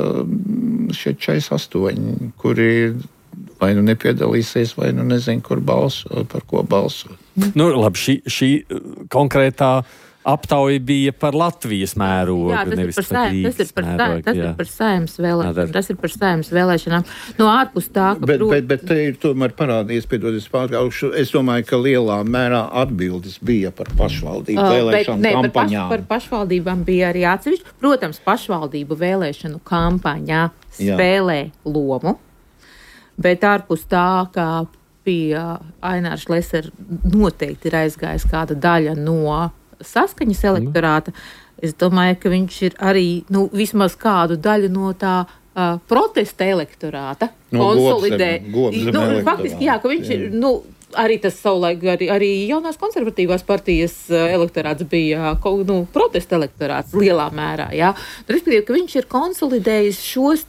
šie 48, kuri vai nu nepiedalīsies, vai nu nezinu, par ko balsot.
Labi, šī konkrētā aptauja bija par Latvijas mērogu, nevis par Rīgas mērogu.
Tas ir par Saeimas vēlēšanām. Tas ir par Saeimas vēlēšanām. No ārpus tā, ka...
Bet te ir tomēr parādījies, piedodies pārkaušu, es domāju, ka lielā mērā atbildes bija par pašvaldību vēlēšanu kampaņām.
Par pašvaldībām bija arī atsevišķi. Protams, pašvaldību vēlēšanu kampaņā spēlē lomu, bet ārpus tā, ka pie Aināra Šlesera noteikti ir aizgājis kāda daļa no saskaņas elektorāta. Es domāju, ka viņš ir arī vismaz kādu daļu no tā protesta elektorāta konsolidē. Faktiski, jā, ka viņš ir, arī tas savulaik, arī jaunās konservatīvās partijas elektorāts bija protesta elektorāts lielā mērā, jā. Respektīvi, ka viņš ir konsolidējis šos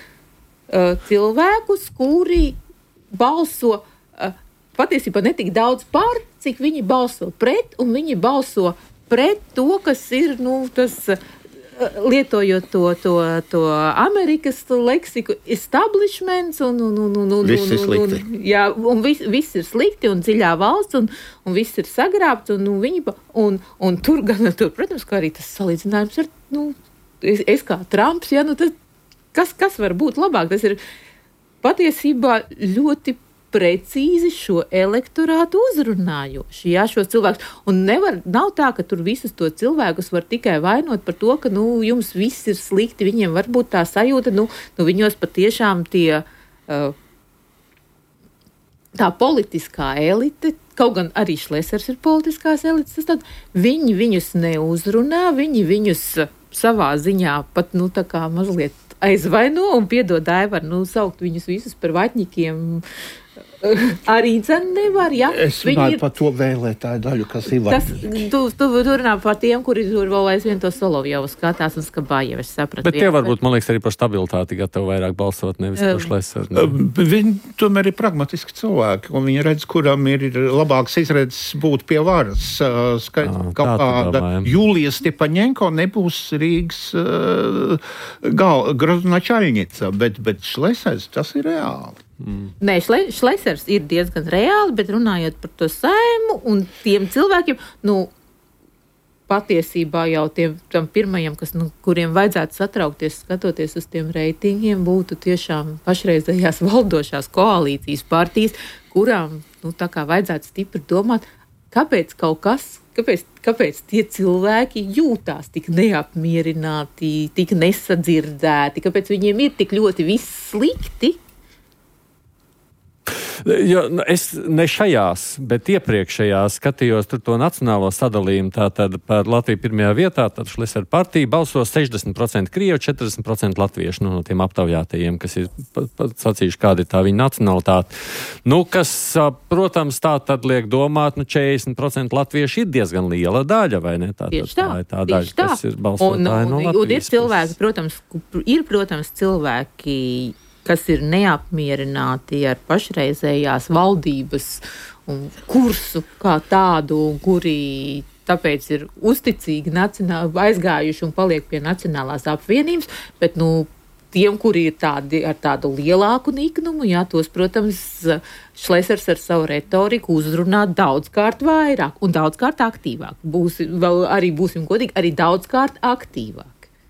cilvēkus, kuri balso patiesībā ne tik daudz par, cik viņi balso pret, un viņi balso pret to, kas ir, tas, lietojot to Amerikas leksiku, establishments,
viss ir slikti.
Jā, un viss ir slikti, un dziļā valsts, un viss ir sagrābts, un tur, protams, kā arī tas salīdzinājums ar, es kā Trumps, jā, kas var būt labāk? Tas ir patiesībā ļoti precīzi šo elektorātu uzrunājoši, jā, šos cilvēkus. Un nav tā, ka tur visus to cilvēkus var tikai vainot par to, ka, jums viss ir slikti, viņiem var būt tā sajūta, viņos patiešām tā politiskā elite, kaut gan arī Šlesers ir politiskās elites, tad viņi viņus neuzrunā, viņi viņus savā ziņā pat, tā kā mazliet aizvaino un piedod Aivar, saukt viņus visus par vaļņikiem. Arī nevar, jā.
Es runāju par to vēlētāju daļu, kas ir vaļņīgi.
Tu runā par tiem, kuri tur vēl aizvien to Solovjovu skatās un Skabājevu, es sapratu.
Bet tie varbūt, man liekas, arī par stabilitāti gatavi vairāk balsot, nevis par Šleseru.
Viņi tomēr ir pragmatiski cilvēki, un viņi redz, kuram ir labāks izredzes būt pie varas. Kaut kāda Julija Stepaņenko nebūs Rīgas gradonačaļnica, bet Šlesers tas ir reāli.
Nē, Šlesers ir diezgan reāli, bet runājot par to Saimu un tiem cilvēkiem, patiesībā jau tam pirmajam, kuriem vajadzētu satraukties, skatoties uz tiem reitingiem, būtu tiešām pašreizējās valdošās koalīcijas partijas, kurām tā kā vajadzētu stipri domāt, kāpēc tie cilvēki jūtās tik neapmierināti, tik nesadzirdēti, kāpēc viņiem ir tik ļoti viss slikti?
Jo, es ne šajās, bet iepriekšējās skatījos tur to nacionālo sadalījumu. Tātad par Latviju pirmajā vietā, tad Šlesera partija balso 60% Krievu, 40% latviešu no tiem aptaujātajiem, kas ir sacījuši, kāda ir tā viņa nacionalitāte. Kas, protams, tā tad liek domāt, 40% latviešu ir diezgan liela daļa, vai ne? Tā ir tā daļa, kas ir balsotāji no Latvijas.
Un ir cilvēki, protams, cilvēki, kas ir neapmierināti ar pašreizējās valdības kursu kā tādu, un kuri tāpēc ir uzticīgi aizgājuši un paliek pie Nacionālās apvienības, bet, tiem, kuri ir ar tādu lielāku niknumu, tos, protams, Šlesers ar savu retoriku uzrunā daudzkārt vairāk un daudzkārt aktīvāk. Būsim godīgi, arī daudzkārt aktīvāk.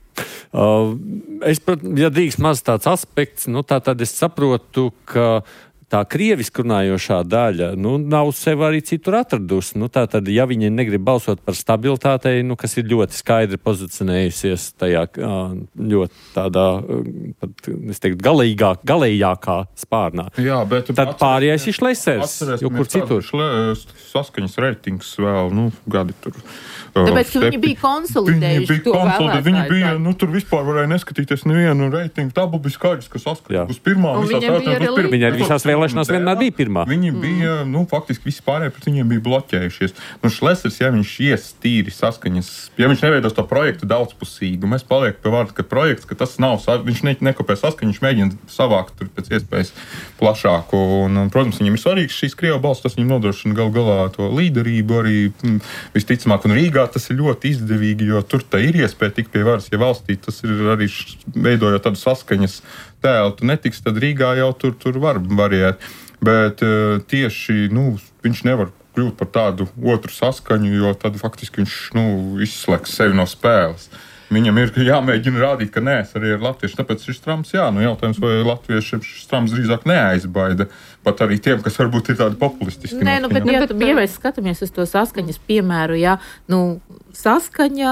Ja drīkst maz tāds aspekts, tad es saprotu, ka tā krieviski runājošā daļa, nav sev arī citur atradusi. Tātad, ja viņi negrib balsot par stabilitātei, kas ir ļoti skaidri pozicionējusies tajā ļoti tādā, es teiktu, galīgākā spārnā.
Jā, bet
tad pārējais ir Šlesers, jo kur citur.
Saskaņas reitings vēl, gadi tur.
Tāpēc, ka viņi bija konsolidējuši to vēlētāju.
Viņi bija, tur vispār varēja neskatīties nevienu reitingu. Tā būs skaidrs, ka saskaņa būs pirmā.
Viņa arī visās vēlēšanās vienmēr bija pirmā.
Viņi bija, faktiski visi pārējie pret viņiem bija bloķējušies. Šlesers, ja viņš ies tīri saskaņas, ja viņš neveidos to projektu daudzpusīgu, mēs paliek pie vārda, ka projekts, ka tas nav, viņš nekopē saskaņu, viņš mēģina savākt tur pēc iespējas plašāku. Un, protams, viņam ir svarīgs šīs Krievu balss, tas viņam nodrošina galā to līderību arī visticamāk. Un Rīgā tas ir ļoti izdevīgi, jo tur tā ir iespēja tikt pie varas, ja valstī tas ir arī veidojot tādu saskaņas tēlu, tu netiks, tad Rīgā jau tur var variēt. Bet tieši, viņš nevar kļūt par tādu otru saskaņu, jo tad faktiski viņš, izslēgs sevi no spēles. Viņam ir jāmēģina rādīt, ka nees arī ar latviešu. Tāpēc šis Trumps, jautājums, vai latvieši šis Trumps drīzāk neaizbaida. Pat arī tiem, kas varbūt ir tādi populistiski.
Bet ja mēs skatāmies uz to saskaņas piemēru, saskaņā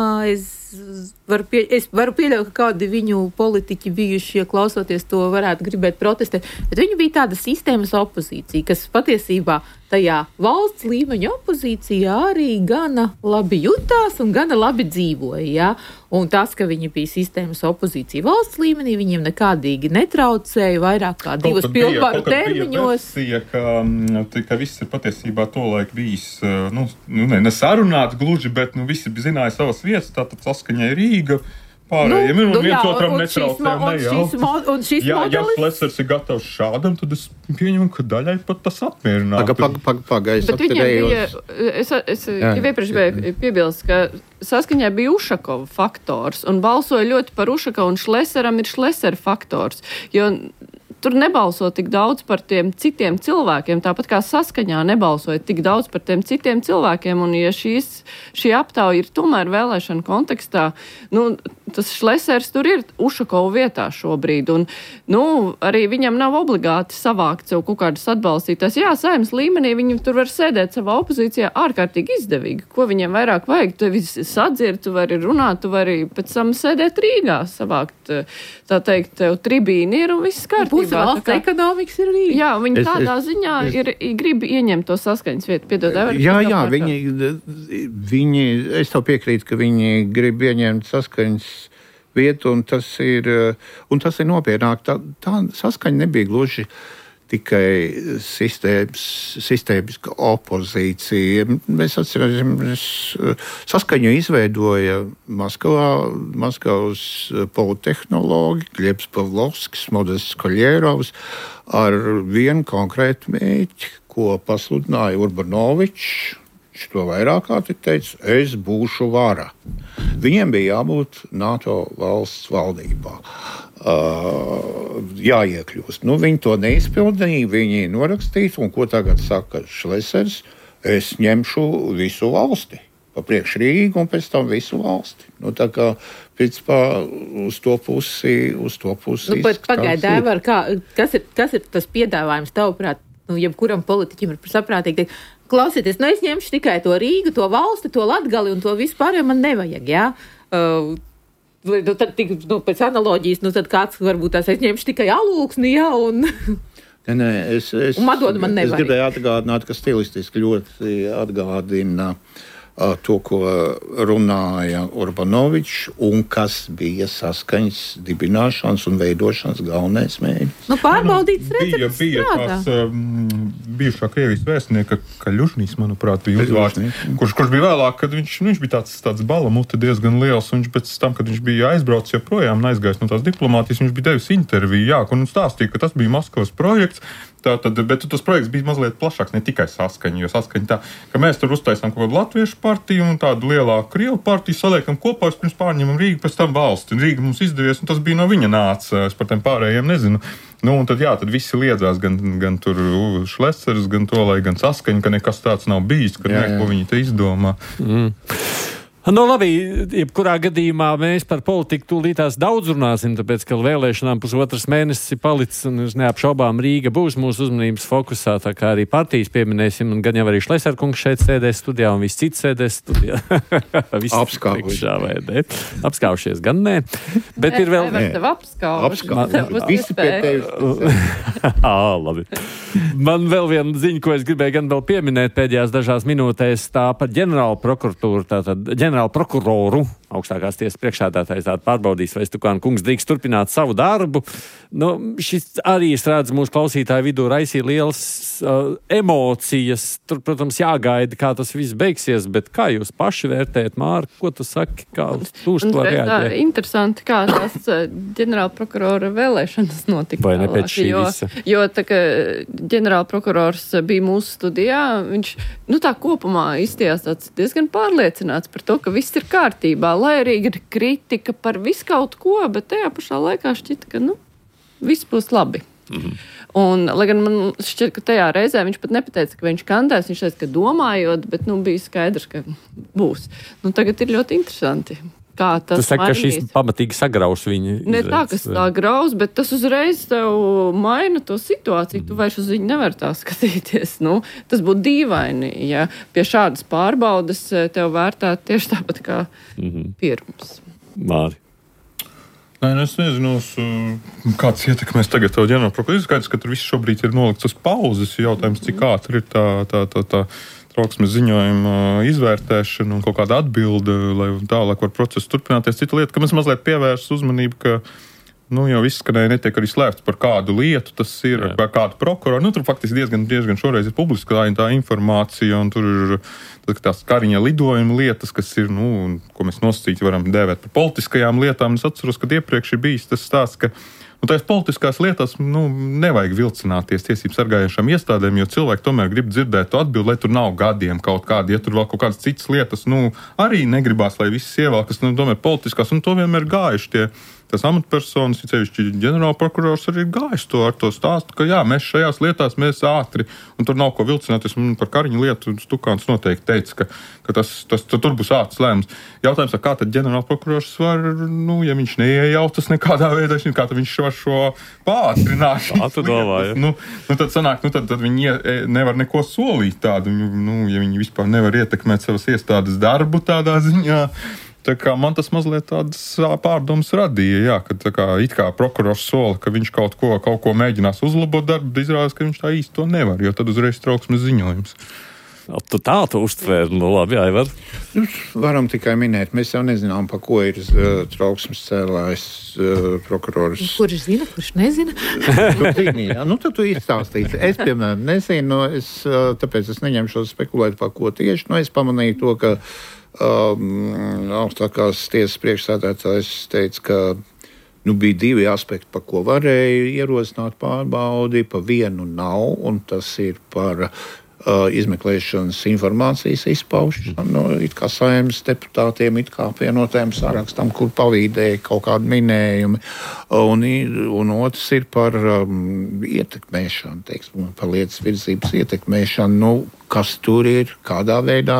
es varu pieļaut, ka kādi viņu politiķi bijušie, klausoties to, varētu gribēt protestēt, bet viņi bija tāda sistēmas opozīcija, kas patiesībā tajā valsts līmeņa opozīcijā arī gana labi jutās un gana labi dzīvoja. Un tas, ka viņi bija sistēmas opozīcija valsts līmenī, viņiem nekādīgi netraucēja vairāk kā 2 pilnvaru termiņos.
Ka viss ir patiesībā tolaik bijis, nesarunāt gluži, bet visi zināja savas vietas, tātad saskaņai Rīga. Pārējiem ir viens otram netraucē. Ja Šlesers ir gatavs šādam, tad es pieņemu, ka daļai pat tas apmierinātu.
Bet viņam bija, es iepriekš biju piebilst, ka saskaņā bija Ušakova faktors, un balsoja ļoti par Ušakovu, un Šleseram ir Šlesera faktors, jo tur nebalso tik daudz par tiem citiem cilvēkiem, tāpat kā saskaņā nebalsoja tik daudz par tiem citiem cilvēkiem, un ja šī aptauja ir tomēr vēlēšana kontekstā, tas Šlesers tur ir Ušakova vietā šobrīd, un, arī viņam nav obligāti savākt sev kaut kādas atbalstītās. Jā, Saeimas līmenī viņi tur var sēdēt savā opozīcijā ārkārtīgi izdevīgi. Ko viņiem vairāk vajag? Tu visi sadzird, tu vari runāt, tu vari pēc tam sēdēt Rīgā, savākt, tā teikt, tev tribīni ir un viss kārtībā. Valsts ekonomikas ir Rīga. Jā, viņi tādā ziņā grib ieņemt to saskaņas vietu. Piedod,
viņi, es tev piekrītu, ka viņi grib ieņemt saskaņas vietu, un tas ir nopietnāk. Tā saskaņa nebija gluži tikai sistēmiska opozīcija. Mēs atceramies, saskaņu izveidoja Maskavas politehnologi, Gļebs Pavlovskis, Modests Koļierovs ar vienu konkrētu mērķi, ko pasludināja Urbanovičs. Viņš to vairāk kārt teica, es būšu vara. Viņiem bija jābūt NATO valsts valdībā. Jāiekļūst. Viņi to neizpildīja, viņi norakstīja, un ko tagad saka Šlesers, es ņemšu visu valsti, pa priekš Rīgu un pēc tam visu valsti. Tā kā, principā, uz to pusi
Pagaidām, kas ir tas piedāvājums tavuprāt? Jebkuram politiķim ir saprātīgi teikt, Klausieties, es ņemšu tikai to Rīgu, to valsti, to Latgali un to vispār, jo man nevajag, jā. Tad pēc analoģijas, tad kāds varbūt es ņemšu tikai Alūksni, jā, un...
Nē, es gribēju atgādināt, ka stilistiski ļoti atgādina to, ko runāja Urbanovičs un kas bija Saskaņas dibināšanas un veidošanas galvenais mērķis.
Pārbaudīts recepts
bija tās bijušā Krievijas vēstnieka Kaļužnīs, manuprāt, bija uzvārds, kurš bija vēlāk, kad viņš bija tāds balamute diezgan liels, un viņš pēc tam, kad viņš bija aizbraucis joprojām un aizgājis no tās diplomātijas, viņš bija devis interviju, jā, un stāstīja, ka tas bija Maskavas projekts. Bet tas projekts bija mazliet plašāks, ne tikai Saskaņa, jo Saskaņa tā, ka mēs tur uztaisām kaut kādu latviešu partiju un tādu lielāku krievu partiju, saliekam kopā, pirms pārņemam Rīgu, pēc tam valsti. Un Rīga mums izdevies, un tas bija no viņa nāca, es par tiem pārējiem nezinu. Un tad visi liedzās, gan tur Šlesers, gan Tolai, gan Saskaņa, ka nekas tāds nav bijis, ka neko viņi te izdomā.
Labi, jebkurā gadījumā mēs par politiku tūlītās daudz runāsim, tāpēc, ka vēlēšanām pusotras mēnesis ir palicis un neapšaubām Rīga būs mūsu uzmanības fokusā, tā kā arī partijas pieminēsim, un gan jau arī Šleserkungs šeit sēdēs studijā un viss cits sēdēs studijā. Apskaušies, gan nē. Bet ir vēl...
Visi pie tevis.
Labi. Man vēl viena ziņa, ko es gribēju gan vēl pieminēt pēdējās dažās minūtēs, tā par ģenerālu prokuratūru, tātad ģenerālu prokuroru, augstākās tiesas priekšsēdētājs pārbaudīs, vai Stukāna kungs drīkst turpināt savu darbu. Šis arī, es redzu, mūsu klausītāju vidū raisīja lielas emocijas. Tur, protams, jāgaida, kā tas viss beigsies, bet kā jūs paši vērtējat, Māra, ko tu saki, kā tu uz to reaģē?
Interesanti, kā tās ģenerāla prokurora vēlēšanas notika.
Vai ne pēc šī visa?
Jo tā, ka ģenerāla prokurors bija mūsu studijā, viņš, tā kopumā izstījās tāds diezgan pārliecināts par to, ka viss ir kārtībā, lai arī ir kritika par visu kaut ko, bet tajā pašā laikā šķita, ka, viss būs labi. Un, lai gan man šķiet, ka tajā reizē viņš pat nepateica, ka viņš kandidēs, viņš teica, ka domājot, bet, bija skaidrs, ka būs. Tagad ir ļoti interesanti. Kā tas
tu saki, ka šis pamatīgi sagraus viņu?
Ne tā, kas tā graus, bet tas uzreiz tev maina to situāciju. Tu vairs uz viņu nevar tā skatīties. Tas būtu dīvaini, ja pie šādas pārbaudas tev vērtētu tieši tāpat kā pirms.
Māri.
Es nezinu, kāds ietekmēs tagad tev ģenerāla prokurora. Skaidrs, ka tur viss šobrīd ir nolikts uz pauzes. Jautājums, cik ātri ir tā trauksmes ziņojuma izvērtēšana un kaut kāda atbilde, lai tālāk var procesu turpināties. Cita lieta, ka mēs mazliet pievērst uzmanību, ka jau izskanēja netiek arī slēpts par kādu lietu, tas ir par kādu prokuroru. Tur faktiski diezgan šoreiz ir publiska tā informācija, un tur ir tās Kariņa lidojuma lietas, kas ir, ko mēs nosacīt varam dēvēt par politiskajām lietām. Es atceros, kad iepriekš ir bijis tas stāsts, ka tās politiskās lietās nevajag vilcināties tiesību sargājošām iestādēm, jo cilvēki tomēr grib dzirdēt to atbildi, lai tur nav gadiem kaut kādi, ja tur vēl kaut kādas citas lietas, arī negribās, lai visas ievelkas, tomēr politiskās, un to vienmēr gājuši tās amatpersonas, sevišķi ģenerāla prokurors arī ir gājis ar to stāstu, ka mēs šajās lietās mēs ātri, un tur nav ko vilcināties, un par Kariņu lietu Stukāns noteikti teica, ka tur būs ātrs lēmums. Jautājums, kā tad ģenerāla prokurors var, ja viņš neiejautas nekādā veidā, kā tad viņš var šo pātrināt.
Tā tu domāji.
Tad sanāk, tad viņi nevar neko solīt tādu, ja viņi vispār nevar ietekmēt savas iestādes darbu tādā ziņā. Tā kā man tas mazliet tādas pārdomas radīja, ka it kā prokurors sola, ka viņš kaut ko mēģinās uzlabot darbu, bet izrādās, ka viņš tā īsti to nevar, jo tad uzreiz trauksmes ziņojums.
Tu tādu uztvēri, labi, Aivar.
Varam tikai minēt, mēs jau nezinām, pa ko ir trauksmes cēlājs prokurors.
Kurš zina, kurš nezina?
Tu zini, tad tu izstāstīsi. Es, piemēram, nezinu, tāpēc es neņemšos spekulēt, pa ko tieši. Es pamanīju to, ka augstākās tiesas priekšsēdētājs teica, ka bija divi aspekti, pa ko varēja ierosināt pārbaudi, pa vienu nav, un tas ir par izmeklēšanas informācijas izpaušanu, it kā Saeimas deputātiem, it kā apvienotajam sarakstam, kur pavīdēja kaut kādu minējumu, un otrs ir par ietekmēšanu, par lietas virzības ietekmēšanu, kas tur ir, kādā veidā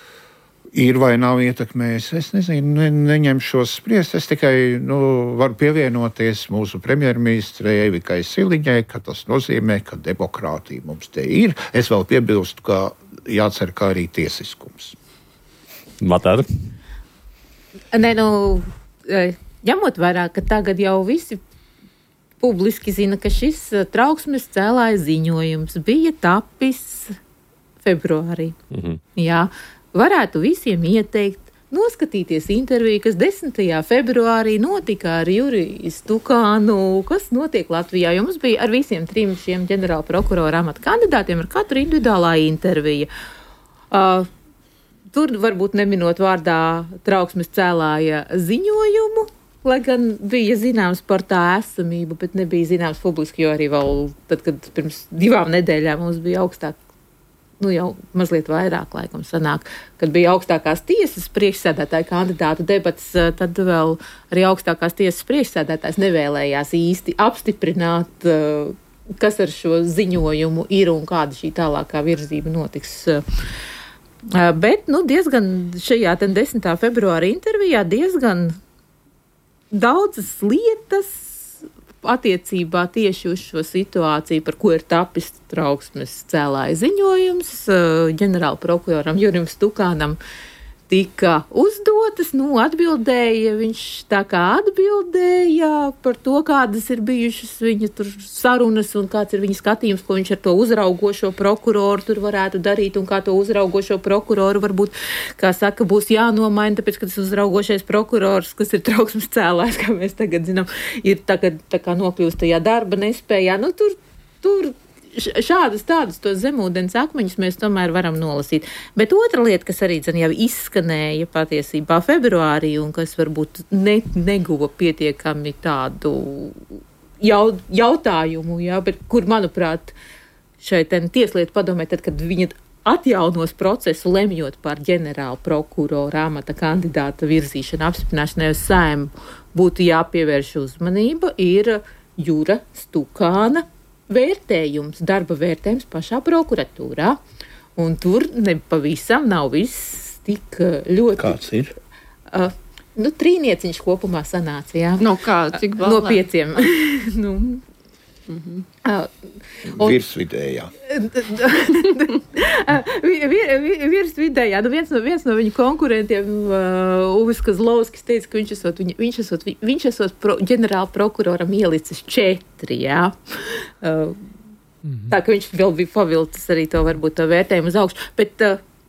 ir vai nav ietekmējis. Es nezinu, neņemšos spriest. Es tikai varu pievienoties mūsu premjerministrei Evikai Siliņai, ka tas nozīmē, ka demokrātija mums te ir. Es vēl piebilstu, ka jācer, kā arī tiesiskums.
Matāra?
Nē, ņemot vērā, ka tagad jau visi publiski zina, ka šis trauksmes cēlāja ziņojums bija tapis februārī. Jā, varētu visiem ieteikt noskatīties interviju, kas 10. februārī notika ar Juriju Stukānu, kas notiek Latvijā, jo mums bija ar visiem 3 šiem ģenerāla prokurora amata kandidātiem ar katru individuālā intervija. Tur varbūt neminot vārdā trauksmes cēlāja ziņojumu, lai gan bija zināms par tā esamību, bet nebija zināms publiski, jo arī vēl tad, kad pirms 2 nedēļām mums bija augstāk, jau mazliet vairāk laikam sanāk, kad bija augstākās tiesas priekšsēdētāja kandidātu debats, tad vēl arī augstākās tiesas priekšsēdētājs nevēlējās īsti apstiprināt, kas ar šo ziņojumu ir un kāda šī tālākā virzība notiks. Bet, diezgan šajā 10. februāra intervijā diezgan daudzas lietas attiecībā tieši uz šo situāciju, par ko ir tapis trauksmes cēlāja ziņojums, ģenerāla prokuroram Jurim Stukānam tika uzdotas, atbildēja, viņš tā kā atbildēja par to, kādas ir bijušas viņa tur sarunas un kāds ir viņa skatījums, ko viņš ar to uzraugošo prokuroru tur varētu darīt un kā to uzraugošo prokuroru varbūt, kā saka, būs jānomaina, tāpēc, ka tas uzraugošais prokurors, kas ir trauksmes cēlājs, kā mēs tagad zinām, ir tā kā nokļūst tajā darba nespējā. Tur šādus tādus tos zemūdens akmeņus mēs tomēr varam nolasīt. Bet otra lieta, kas arī jau izskanēja patiesībā februārī un kas varbūt neguva pietiekami tādu jautājumu, bet kur, manuprāt, šeit tieslietu padomē, tad, kad viņa atjaunos procesu, lemjot par ģenerāla prokurora amata kandidāta virzīšanu, apstiprināšanai uz Saeimu, būtu jāpievērš uzmanība, ir Jura Stukāna vērtējums, darba vērtējums pašā prokuratūrā. Un tur nepavisam nav viss tik ļoti...
Kāds ir?
3 kopumā sanāca, jā.
No kā, cik balvē?
No 5.
Virsvidējā.
Virsvidējā. Viens no viņu konkurentiem, Uvis Kazlovskis, teica, ka viņš esot ģenerāla prokuroram ielicis 4, jā. Tā, ka viņš vēl bija pavilcis arī to varbūt to vērtējumu uz augšu. Bet,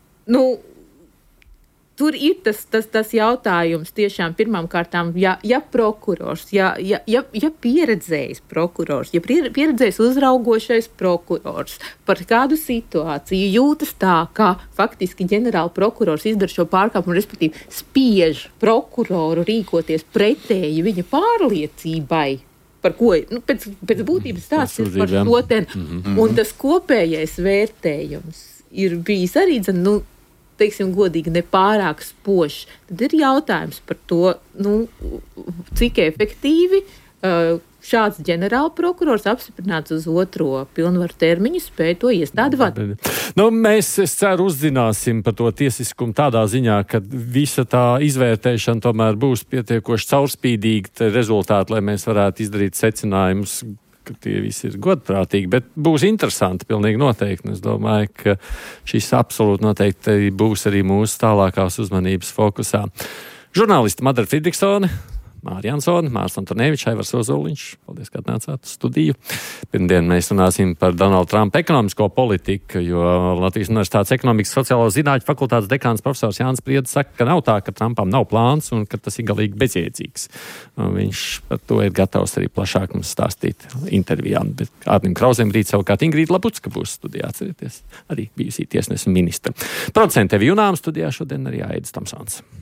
tur ir tas jautājums tiešām pirmām kārtām, ja prokurors, ja pieredzējis prokurors, ja pieredzējis uzraugošais prokurors par kādu situāciju jūtas tā, ka faktiski ģenerāla prokurors izdara šo pārkāpumu, respektīvi spiež prokuroru rīkoties pretēji viņa pārliecībai, par ko, pēc būtības stāsts ir par to un tas kopējais vērtējums ir bijis arī, teiksim, godīgi, nepārāk spožs, tad ir jautājums par to, cik efektīvi šāds ģenerāla prokurors apstiprināts uz 2. pilnvaru termiņu spēj to iestādi vadīt.
Mēs, es ceru, uzzināsim par to tiesiskumu tādā ziņā, ka visa tā izvērtēšana tomēr būs pietiekoši caurspīdīga rezultāti, lai mēs varētu izdarīt secinājumus, ka tie visi ir godprātīgi, bet būs interesanti, pilnīgi noteikti. Es domāju, ka šis absolūti noteikti būs arī mūsu tālākās uzmanības fokusā. Žurnālisti Madara Fridriksone, Māra Jansone, Mārs Antonevičs, Aivars Ozoliņš. Paldies, ka atnācāt uz studiju. Pirmdien mēs runāsim par Donalda Trumpa ekonomisko politiku, jo Latvijas Universitātes ekonomikas sociālo zinātņu fakultātes dekāns profesors Jānis Priedis saka, ka nav tā, ka Trumpam nav plāns un ka tas ir galīgi bezjēdzīgs. Viņš par to ir gatavs arī plašāk mums stāstīt intervijām. Bet Ārnim Krauzem rīt savukārt Ingrīda Labucka būs studijā, atcerieties, arī bijusī tiesneša ministra. Producente Evi Junām studijā šodien arī Aidis Tamsons.